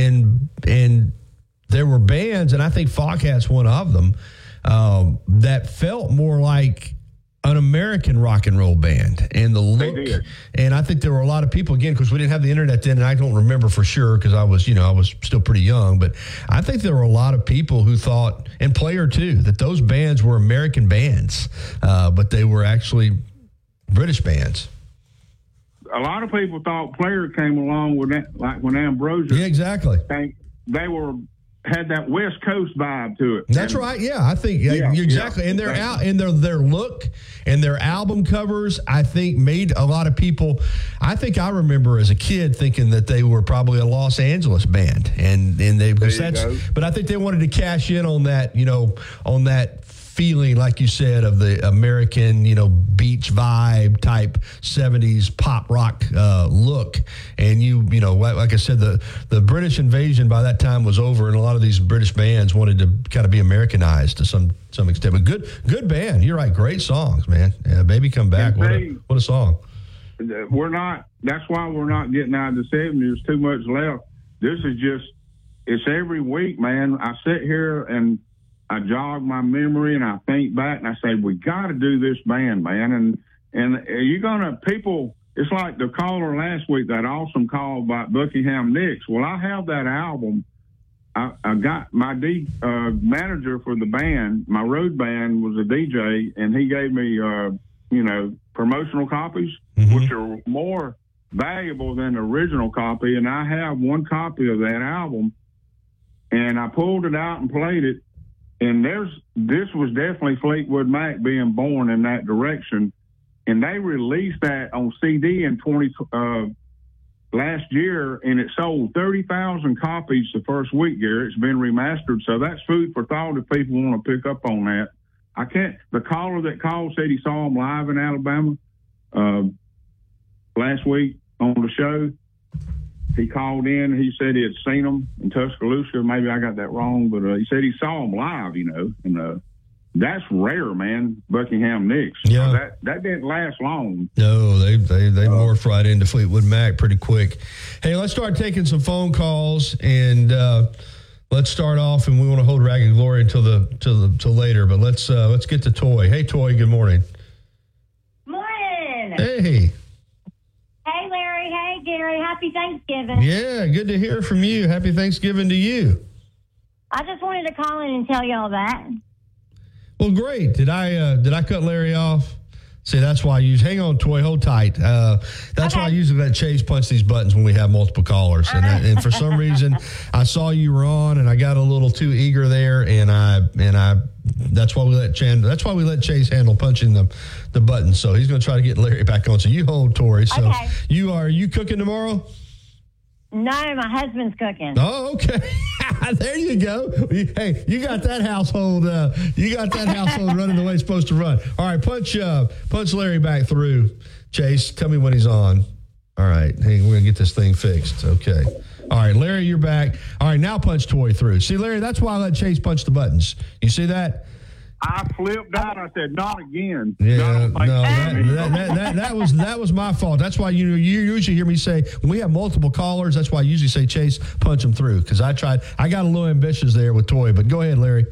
C: and there were bands, and I think Foghat's one of them, that felt more like an American rock and roll band, and the look. They did. And I think there were a lot of people, again, because we didn't have the internet then, and I don't remember for sure because I was still pretty young, but I think there were a lot of people who thought, and Player too, that those bands were American bands, but they were actually British bands.
W: A lot of people thought Player came along with that, like when Ambrosia.
C: Yeah, exactly.
W: They had that West Coast vibe to it.
C: That's right. Yeah, I think exactly. And their look and their album covers, I think, made a lot of people. I think I remember as a kid thinking that they were probably a Los Angeles band, and they because but I think they wanted to cash in on that, on that feeling, like you said, of the American, beach vibe type 70s pop rock look. And like I said, the British invasion by that time was over, and a lot of these British bands wanted to kind of be Americanized to some extent. But good band. You're right. Great songs, man. Yeah, Baby Come Back. What a song.
W: That's why we're not getting out of the 70s. There's too much left. This is it's every week, man. I sit here and I jog my memory and I think back and I say, we got to do this band, man. And people, it's like the caller last week, that awesome call about Buckingham Nicks. Well, I have that album I got my manager for the band. My road band was a DJ, and he gave me, promotional copies, which are more valuable than the original copy. And I have one copy of that album, and I pulled it out and played it. And this was definitely Fleetwood Mac being born in that direction. And they released that on CD in last year, and it sold 30,000 copies the first week, Gary. It's been remastered, so that's food for thought if people want to pick up on that. The caller that called said he saw him live in Alabama last week on the show. He called in. He said he had seen them in Tuscaloosa. Maybe I got that wrong, but he said he saw them live, and that's rare, man. Buckingham Nicks.
C: Yeah.
W: That didn't last long.
C: No, they morphed right into Fleetwood Mac pretty quick. Hey, let's start taking some phone calls, and let's start off. And we want to hold Ragged Glory until later, but let's get to Toy. Hey, Toy. Good morning.
L: Morning.
C: Hey.
L: Hey, Larry. Hey, Gary. Happy Thanksgiving.
C: Yeah, good to hear from you. Happy Thanksgiving to you.
L: I just wanted to call in and tell y'all that.
C: Well, great. Did I cut Larry off? See, that's why I use. Hang on, Toy. Hold tight. That's why I usually let Chase punch these buttons when we have multiple callers. And for some reason, I saw you were on, and I got a little too eager there, and I. That's why we let Chase handle punching the buttons. So he's going to try to get Larry back on. So you hold, Tori. So are you cooking tomorrow?
L: No, my husband's cooking.
C: Oh, okay. There you go. Hey, you got that household. Running the way it's supposed to run. All right, punch Larry back through. Chase, tell me when he's on. All right, hey, we're gonna get this thing fixed. Okay. All right, Larry, you're back. All right, now punch Toy through. See, Larry, that's why I let Chase punch the buttons. You see that?
W: I flipped out. I said, "Not again."
C: Yeah, that was my fault. That's why you usually hear me say when we have multiple callers. That's why I usually say, Chase, punch them through, because I got a little ambitious there with Toy. But go ahead, Larry.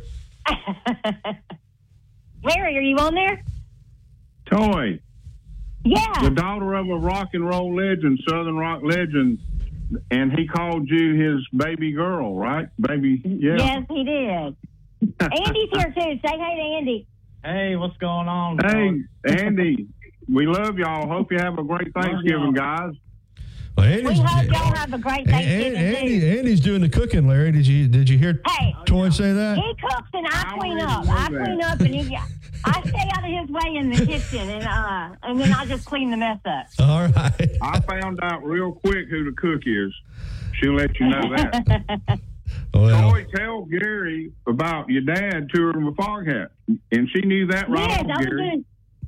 L: Larry, are you on there?
W: Toy.
L: Yeah.
W: The daughter of a rock and roll legend, Southern rock legend, and he called you his baby girl, right? Baby. Yeah.
L: Yes, he did. Andy's here too. Say hey to Andy.
M: Hey, what's going on?
W: Hey, Andy, we love y'all. Hope you have a great Thanksgiving, guys.
C: Well,
L: we hope y'all have a great Thanksgiving too.
C: Andy's doing the cooking, Larry. Did you hear Toy say that?
L: He cooks and I clean up. And I stay out of his way in the kitchen, and then I just clean the mess up.
C: All right.
W: I found out real quick who the cook is. She'll let you know that.
C: Well,
W: Toy, tell Gary about your dad touring with Foghat, and she knew that right off, Gary.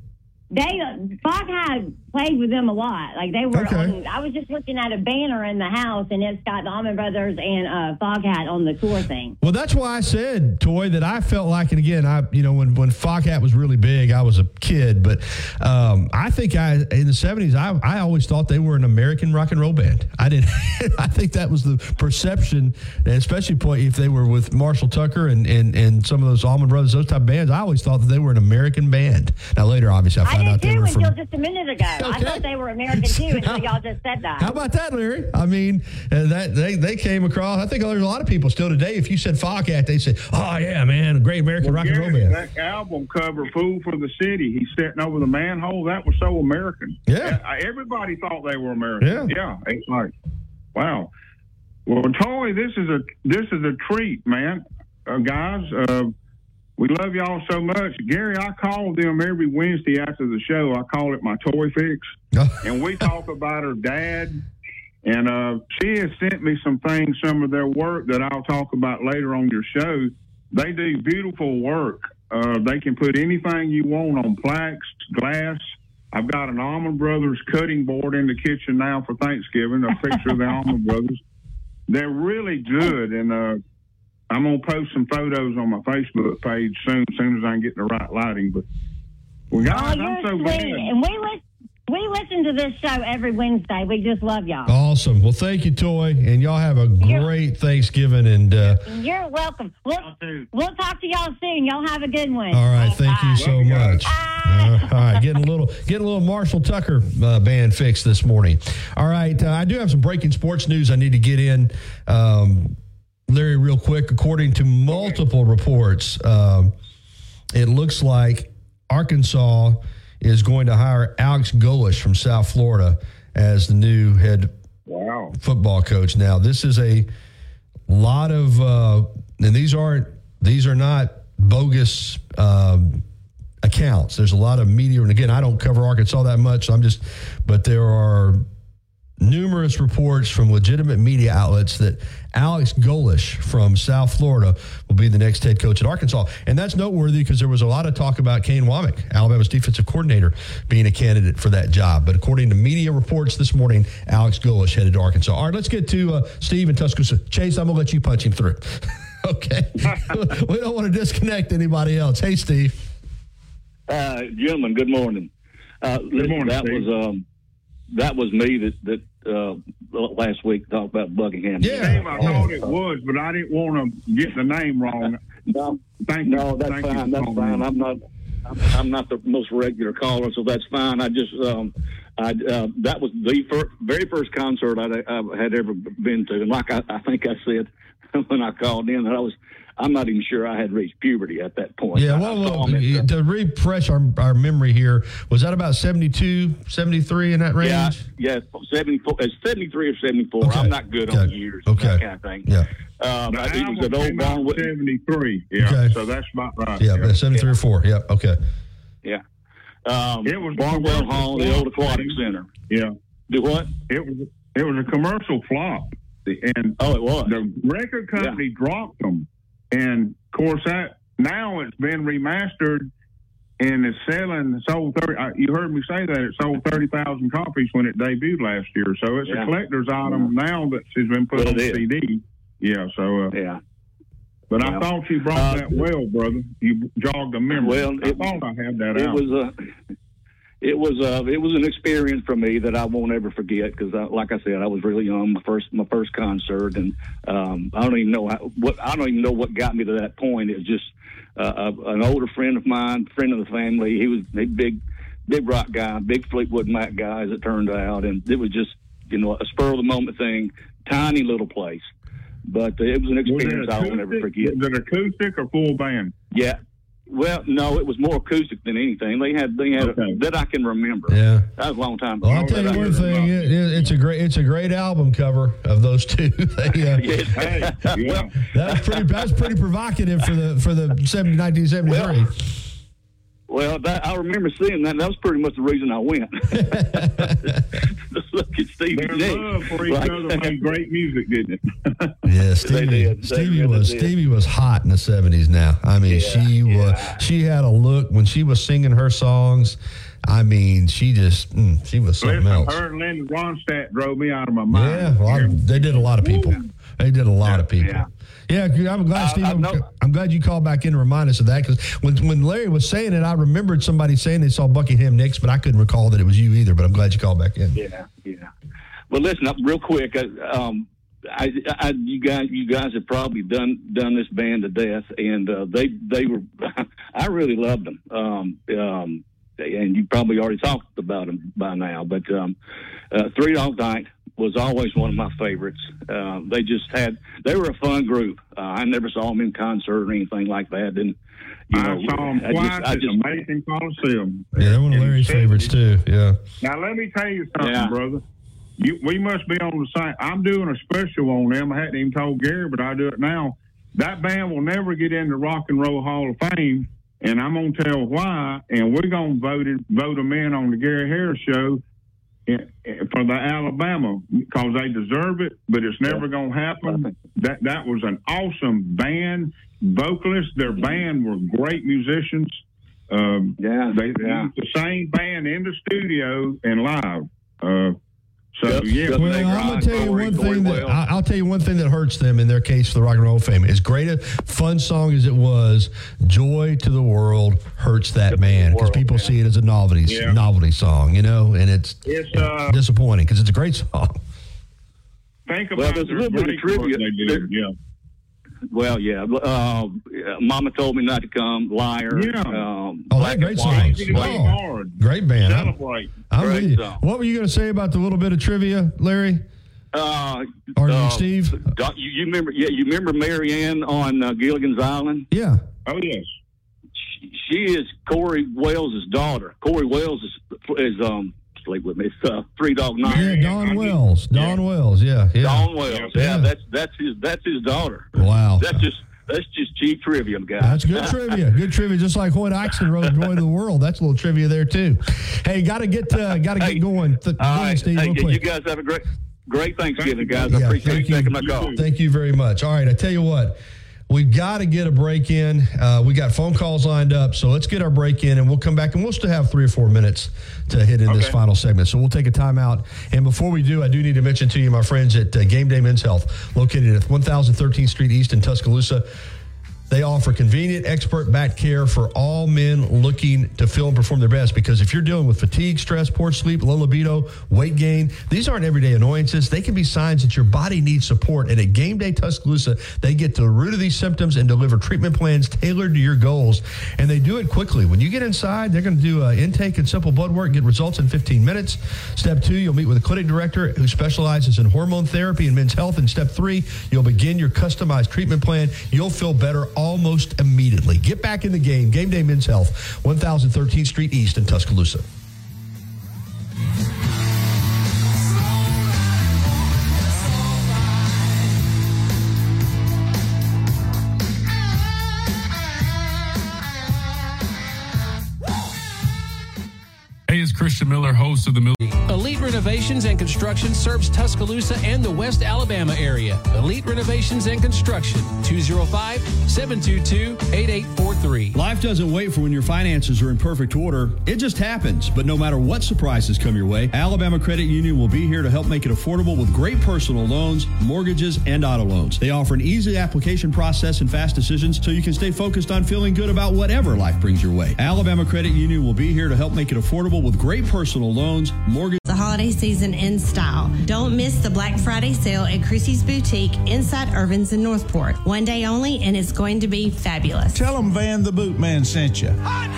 L: Foghat played with them a lot. Like they were. Okay. I was just looking at a banner in the house, and it's got the Allman Brothers and Foghat on the tour thing.
C: Well, that's why I said, Toy, that I felt like, and again, when Foghat was really big, I was a kid, but I think in the 70s, I always thought they were an American rock and roll band. I didn't. I think that was the perception, especially if they were with Marshall Tucker and some of those Allman Brothers, those type of bands. I always thought that they were an American band. Now later, obviously, I found out they were from.
L: Until just a minute ago. Okay. I thought they were American too until y'all just said that.
C: How about that, Larry? I mean, that they came across. I think there's a lot of people still today. If you said Foghat, they said, "Oh yeah, man, a great American rock and roll band."
W: That album cover, "Fool for the City," he's sitting over the manhole. That was so American.
C: Yeah,
W: everybody thought they were American. Yeah, it's like, wow. Well, Toy, this is a treat, man, guys. We love y'all so much. Gary, I call them every Wednesday after the show. I call it my Toy Fix. And we talk about her dad. And she has sent me some of their work that I'll talk about later on your show. They do beautiful work. They can put anything you want on plaques, glass. I've got an Allman Brothers cutting board in the kitchen now for Thanksgiving, a picture of the Allman Brothers. They're really good. And I'm going to post some photos on my Facebook page soon as I can get the right lighting. But, well, guys, I'm so glad.
L: And we listen to this show every Wednesday. We just love y'all.
C: Awesome. Well, thank you, Toy. And y'all have a great Thanksgiving. And
L: you're welcome. We'll talk to y'all soon. Y'all have a good one.
C: All right. Thank you so much. All right. Getting a little Marshall Tucker band fixed this morning. All right. I do have some breaking sports news I need to get in. Larry, real quick, according to multiple reports, it looks like Arkansas is going to hire Alex Golesh from South Florida as the new head football coach. Now, this is a lot of, and these are not bogus accounts. There's a lot of media, and again, I don't cover Arkansas that much. So but there are numerous reports from legitimate media outlets that Alex Golesh from South Florida will be the next head coach at Arkansas. And that's noteworthy because there was a lot of talk about Kane Womack, Alabama's defensive coordinator, being a candidate for that job. But according to media reports this morning, Alex Golesh headed to Arkansas. All right, let's get to Steve in Tuscaloosa. Chase, I'm going to let you punch him through. Okay. We don't want to disconnect anybody else. Hey, Steve.
O: Gentlemen, good morning.
W: Good morning,
O: that was me that last week talked about Buckingham.
W: Yeah, I thought it was, but I didn't want to get the name wrong.
O: No, that's fine. That's fine. I'm not the most regular caller, so that's fine. I just that was the very first concert I had ever been to, and like I think I said when I called in that I'm not even sure I had reached puberty at that point.
C: Yeah, well, to refresh our memory here, was that about 72, 73 in that range?
O: Yeah, 74, 73 or 74. Okay. I'm not good on years, that kind of thing.
C: Yeah.
O: It was an old Barnwell.
W: 73, yeah,
C: okay.
W: So that's about right.
C: Yeah, 73 or 4, yeah, okay.
O: Yeah.
W: It was
O: Barnwell Hall, the old aquatic center.
W: Yeah.
O: Do what?
W: It was a commercial flop. And
O: it was.
W: The record company dropped them. And, of course, now it's been remastered and it's sold 30. You heard me say that it sold 30,000 copies when it debuted last year. So it's a collector's item now that has been put on CD. Yeah, so. But I thought you brought that well, brother. You jogged a memory.
O: Well,
W: I thought I had that out.
O: It was an experience for me that I won't ever forget because, like I said, I was really young. My first concert, and I don't even know what got me to that point. It was just an older friend of mine, friend of the family. He was a big rock guy, big Fleetwood Mac guy, as it turned out, and it was just a spur of the moment thing. Tiny little place, but it was an experience I won't ever forget.
W: Was it acoustic or full band?
O: Yeah. Well, no, it was more acoustic than anything. They had that I can remember.
C: Yeah,
O: that was a long time ago.
C: Well, I'll tell you one thing: it's a great album cover of those two. That's pretty provocative for the 1973.
O: Well, I remember seeing that. That was pretty much the reason I went. Look at Stevie Nicks.
W: Their love for each other made great music, didn't it?
C: Yeah, Stevie was hot in the 70s now. I mean, she had a look when she was singing her songs. I mean, she was something else.
W: Her and Linda Ronstadt drove me out of my mind.
C: Yeah, well, they did a lot of people. They did a lot of people. Yeah, I'm glad, Steve. I'm glad you called back in to remind us of that because when Larry was saying it, I remembered somebody saying they saw Buckingham Nicks, but I couldn't recall that it was you either. But I'm glad you called back in.
O: Yeah. Well, listen, real quick. You guys have probably done this band to death, and they were. I really loved them. And you probably already talked about them by now, but Three Dog Night was always one of my favorites. They were a fun group. I never saw them in concert or anything like that. And
W: I saw them twice at Amazing Coliseum.
C: Yeah, they're one of Larry's favorites too. Yeah.
W: Now let me tell you something, brother. We must be on the same. I'm doing a special on them. I hadn't even told Gary, but I'll do it now. That band will never get in the Rock and Roll Hall of Fame, and I'm going to tell why. And we're going to vote them in on the Gary Harris Show for the Alabama because they deserve it, but it's never going to happen. That was an awesome band. Vocalists, their band were great musicians. They used the same band in the studio and live.
C: Well, I'm gonna tell you one thing I'll tell you one thing that hurts them in their case for the Rock and Roll Fame. As great a fun song as it was, "Joy to the World" hurts that band because people see it as a novelty song, and it's disappointing because it's a great song.
W: Think about there's a little bit of trivia.
O: Well, yeah. Mama Told Me Not to Come, Liar.
C: Yeah. Great songs. Great band.
W: Celebrate.
C: What were you going to say about the little bit of trivia, Larry? Steve?
O: You remember? Yeah, you remember Marianne on Gilligan's Island?
C: Yeah.
W: Oh yes.
O: She is Corey Wells' daughter. Corey Wells is sleep with me. It's Three Dog Night.
C: Yeah, Don Wells. Don Wells. Yeah.
O: Don Wells. Yeah, that's his daughter.
C: Wow.
O: That's just cheap trivia, guys.
C: That's good trivia. Good trivia. Just like Hoyt Axelrod, Joy of the World. That's a little trivia there too. Hey, got to get going. Go ahead, Steve.
O: Hey,
C: real quick.
O: You guys have a great Thanksgiving, guys. I appreciate you taking my call.
C: Thank you very much. All right, I tell you what. We've got to get a break in. We got phone calls lined up, so let's get our break in, and we'll come back, and we'll still have 3 or 4 minutes to hit in this final segment. So we'll take a timeout. And before we do, I do need to mention to you, my friends at Game Day Men's Health, located at 1013th Street East in Tuscaloosa. They offer convenient, expert-backed care for all men looking to feel and perform their best, because if you're dealing with fatigue, stress, poor sleep, low libido, weight gain, these aren't everyday annoyances. They can be signs that your body needs support. And at Game Day Tuscaloosa, they get to the root of these symptoms and deliver treatment plans tailored to your goals. And they do it quickly. When you get inside, they're going to do intake and simple blood work, get results in 15 minutes. Step 2, you'll meet with a clinic director who specializes in hormone therapy and men's health. And step 3, you'll begin your customized treatment plan. You'll feel better almost immediately. Get back in the game. Game Day Men's Health, 1013th Street East in Tuscaloosa.
P: Hey, it's Christian Miller, host of the
Q: Elite Renovations and Construction serves Tuscaloosa and the West Alabama area. Elite Renovations and Construction, 205-722-8843.
G: Life doesn't wait for when your finances are in perfect order. It just happens. But no matter what surprises come your way, Alabama Credit Union will be here to help make it affordable with great personal loans, mortgages, and auto loans. They offer an easy application process and fast decisions so you can stay focused on feeling good about whatever life brings your way. Alabama Credit Union will be here to help make it affordable with great personal loans, mortgages.
R: The holiday season in style. Don't miss the Black Friday sale at Chrissy's Boutique inside Irvins in Northport. One day only, and it's going to be fabulous.
X: Tell them Van the Boot Man sent you.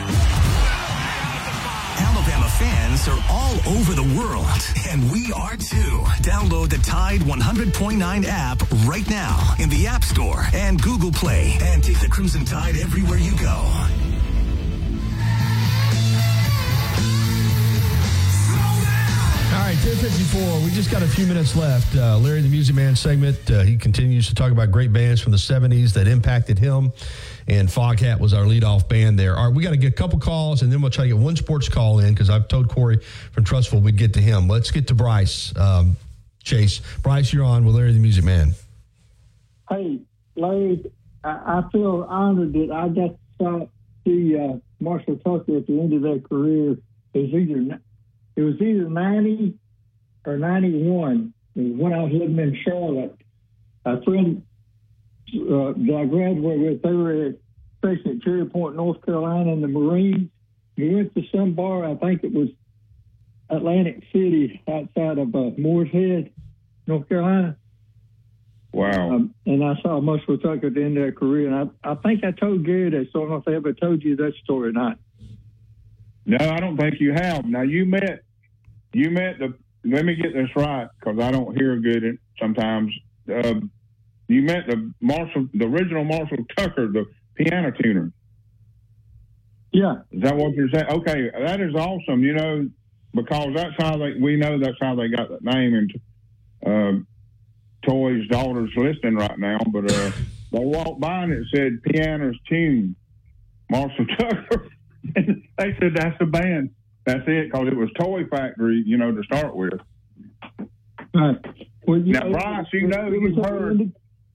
B: Alabama fans are all over the world, and we are too. Download the Tide 100.9 app right now in the App Store and Google Play, and take the Crimson Tide everywhere you go.
C: All right, 10:54. We just got a few minutes left. Larry the Music Man segment. He continues to talk about great bands from the 70s that impacted him. And Foghat was our leadoff band there. All right, we got to get a couple calls, and then we'll try to get one sports call in, because I've told Corey from Trustful we'd get to him. Let's get to Bryce Chase. Bryce, you're on with Larry the Music Man.
Y: Hey, Larry, I feel honored that I got to see Marshall Tucker at the end of their career. It was either 90 or 91 when I was living in Charlotte. A friend that I graduated with, they were stationed at Cherry Point, North Carolina in the Marines. We went to some bar, I think it was Atlantic City, outside of Moores Head, North Carolina.
W: Wow.
Y: And I saw Marshall Tucker at the end of their career. And I think I told Gary that, so I don't know if I ever told you that story or not.
W: No, I don't think you have. Now, you met let me get this right, because I don't hear good sometimes. You met the original Marshall Tucker, the piano tuner.
Y: Yeah.
W: Is that what you're saying? Okay, that is awesome, because that's how we know that's how they got that name. And Toy's daughter's listening right now, but they walked by and it said piano's tune, Marshall Tucker. They said that's the band. That's it, because it was Toy Factory, to start with.
Y: Right. Well,
W: now, Bryce, you've heard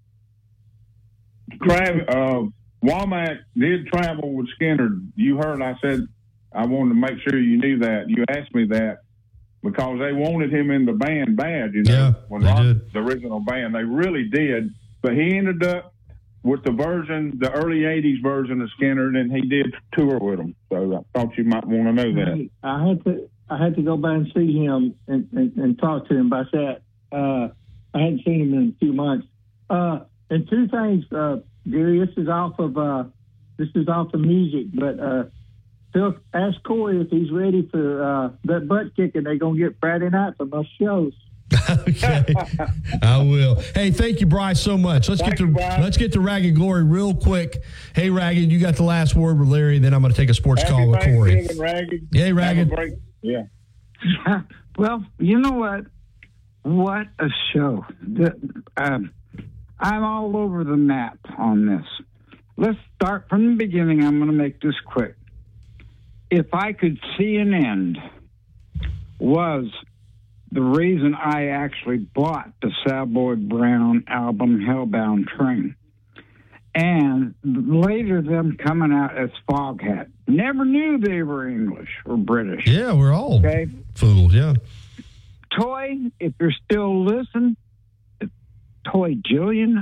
W: Womack did travel with Skinner. You heard I said I wanted to make sure you knew that. You asked me that because they wanted him in the band bad,
C: Yeah,
W: when the original band. They really did. But he ended up with the early 80s version of Skinner, and he did tour with them. So I thought you might want to know that.
Y: I had to go by and see him and talk to him about that. I hadn't seen him in a few months. And two things, Gary, this is off of music, but Phil, ask Corey if he's ready for that butt kicking they're gonna get Friday night from those shows.
C: Okay, I will. Hey, thank you, Bryce, so much. Let's get to Rag and Glory real quick. Hey, Ragged, you got the last word with Larry, then I'm going to take a sports call with Corey. Hey, Ragged.
W: Yeah.
D: Well, you know what? What a show. I'm all over the map on this. Let's start from the beginning. I'm going to make this quick. If I Could See an End was the reason I actually bought the Sal Boyd Brown album, Hellbound Train. And later them coming out as Foghat. Never knew they were English or British.
C: Yeah, we're all fooled, yeah.
D: Toy, if you're still listening, Toy Jillian?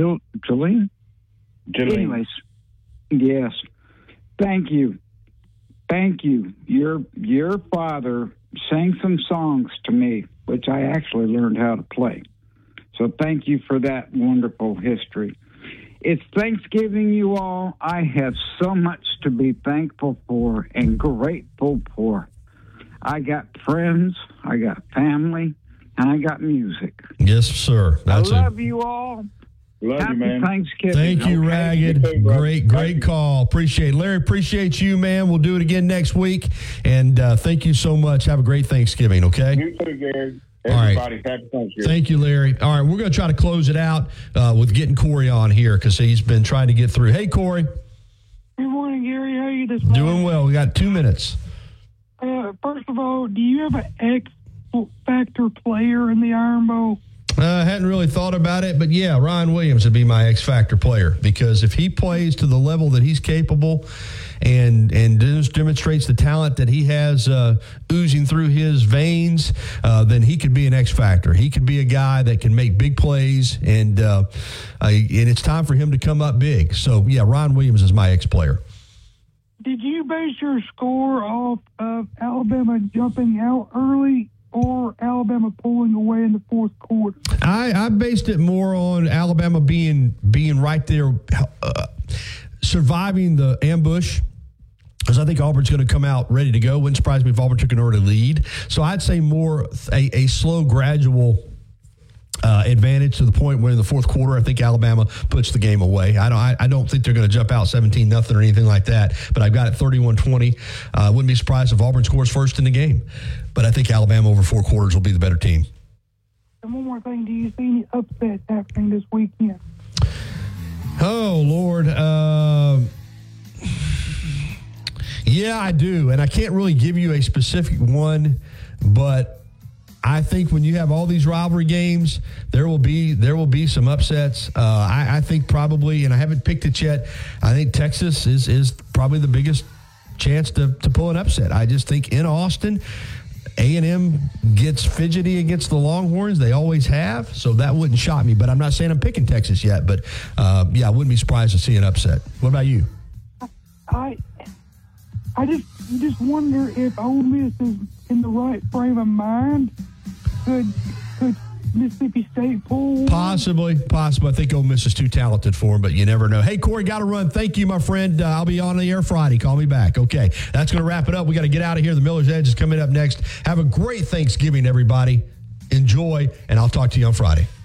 D: Anyways, yes. Thank you. Your father sang some songs to me, which I actually learned how to play. So thank you for that wonderful history. It's Thanksgiving, you all. I have so much to be thankful for and grateful for. I got friends, I got family, and I got music.
C: Yes, sir.
D: I love you all.
W: Love you, man.
D: Thanksgiving.
C: Thank you, Ragged. Great call. Appreciate it. Larry, appreciate you, man. We'll do it again next week. And thank you so much. Have a great Thanksgiving, okay?
W: You too, Gary.
C: Everybody,
W: happy Thanksgiving.
C: Thank you, Larry. All right, we're going to try to close it out with getting Corey on here because he's been trying to get through. Hey, Corey.
E: Good morning, Gary. How are you this morning?
C: Doing well. We got 2 minutes.
E: First of all, do you have an X Factor player in the Iron Bowl?
C: I hadn't really thought about it, but yeah, Ryan Williams would be my X Factor player because if he plays to the level that he's capable and demonstrates the talent that he has oozing through his veins, then he could be an X Factor. He could be a guy that can make big plays, and it's time for him to come up big. So, yeah, Ryan Williams is my X player.
E: Did you base your score off of Alabama jumping out early or Alabama pulling away in the fourth quarter?
C: I based it more on Alabama being right there, surviving the ambush, because I think Auburn's going to come out ready to go. Wouldn't surprise me if Auburn took an early lead. So I'd say more a slow, gradual advantage to the point where in the fourth quarter, I think Alabama puts the game away. I don't think they're going to jump out 17-0 or anything like that, but I've got it 31-20. Wouldn't be surprised if Auburn scores first in the game, but I think Alabama over 4 quarters will be the better team.
E: And one more thing, do you see any upsets happening this weekend?
C: Oh, Lord. Yeah, I do, and I can't really give you a specific one, but I think when you have all these rivalry games, there will be some upsets. I think probably, and I haven't picked it yet, I think Texas is probably the biggest chance to pull an upset. I just think in Austin, A&M gets fidgety against the Longhorns. They always have, so that wouldn't shock me. But I'm not saying I'm picking Texas yet, but yeah, I wouldn't be surprised to see an upset. What about you?
E: I just wonder if Ole Miss is in the right frame of mind. Could Mississippi State pull?
C: Possibly. I think Ole Miss is too talented for him, but you never know. Hey, Corey, got to run. Thank you, my friend. I'll be on the air Friday. Call me back. Okay, that's going to wrap it up. We got to get out of here. The Miller's Edge is coming up next. Have a great Thanksgiving, everybody. Enjoy, and I'll talk to you on Friday.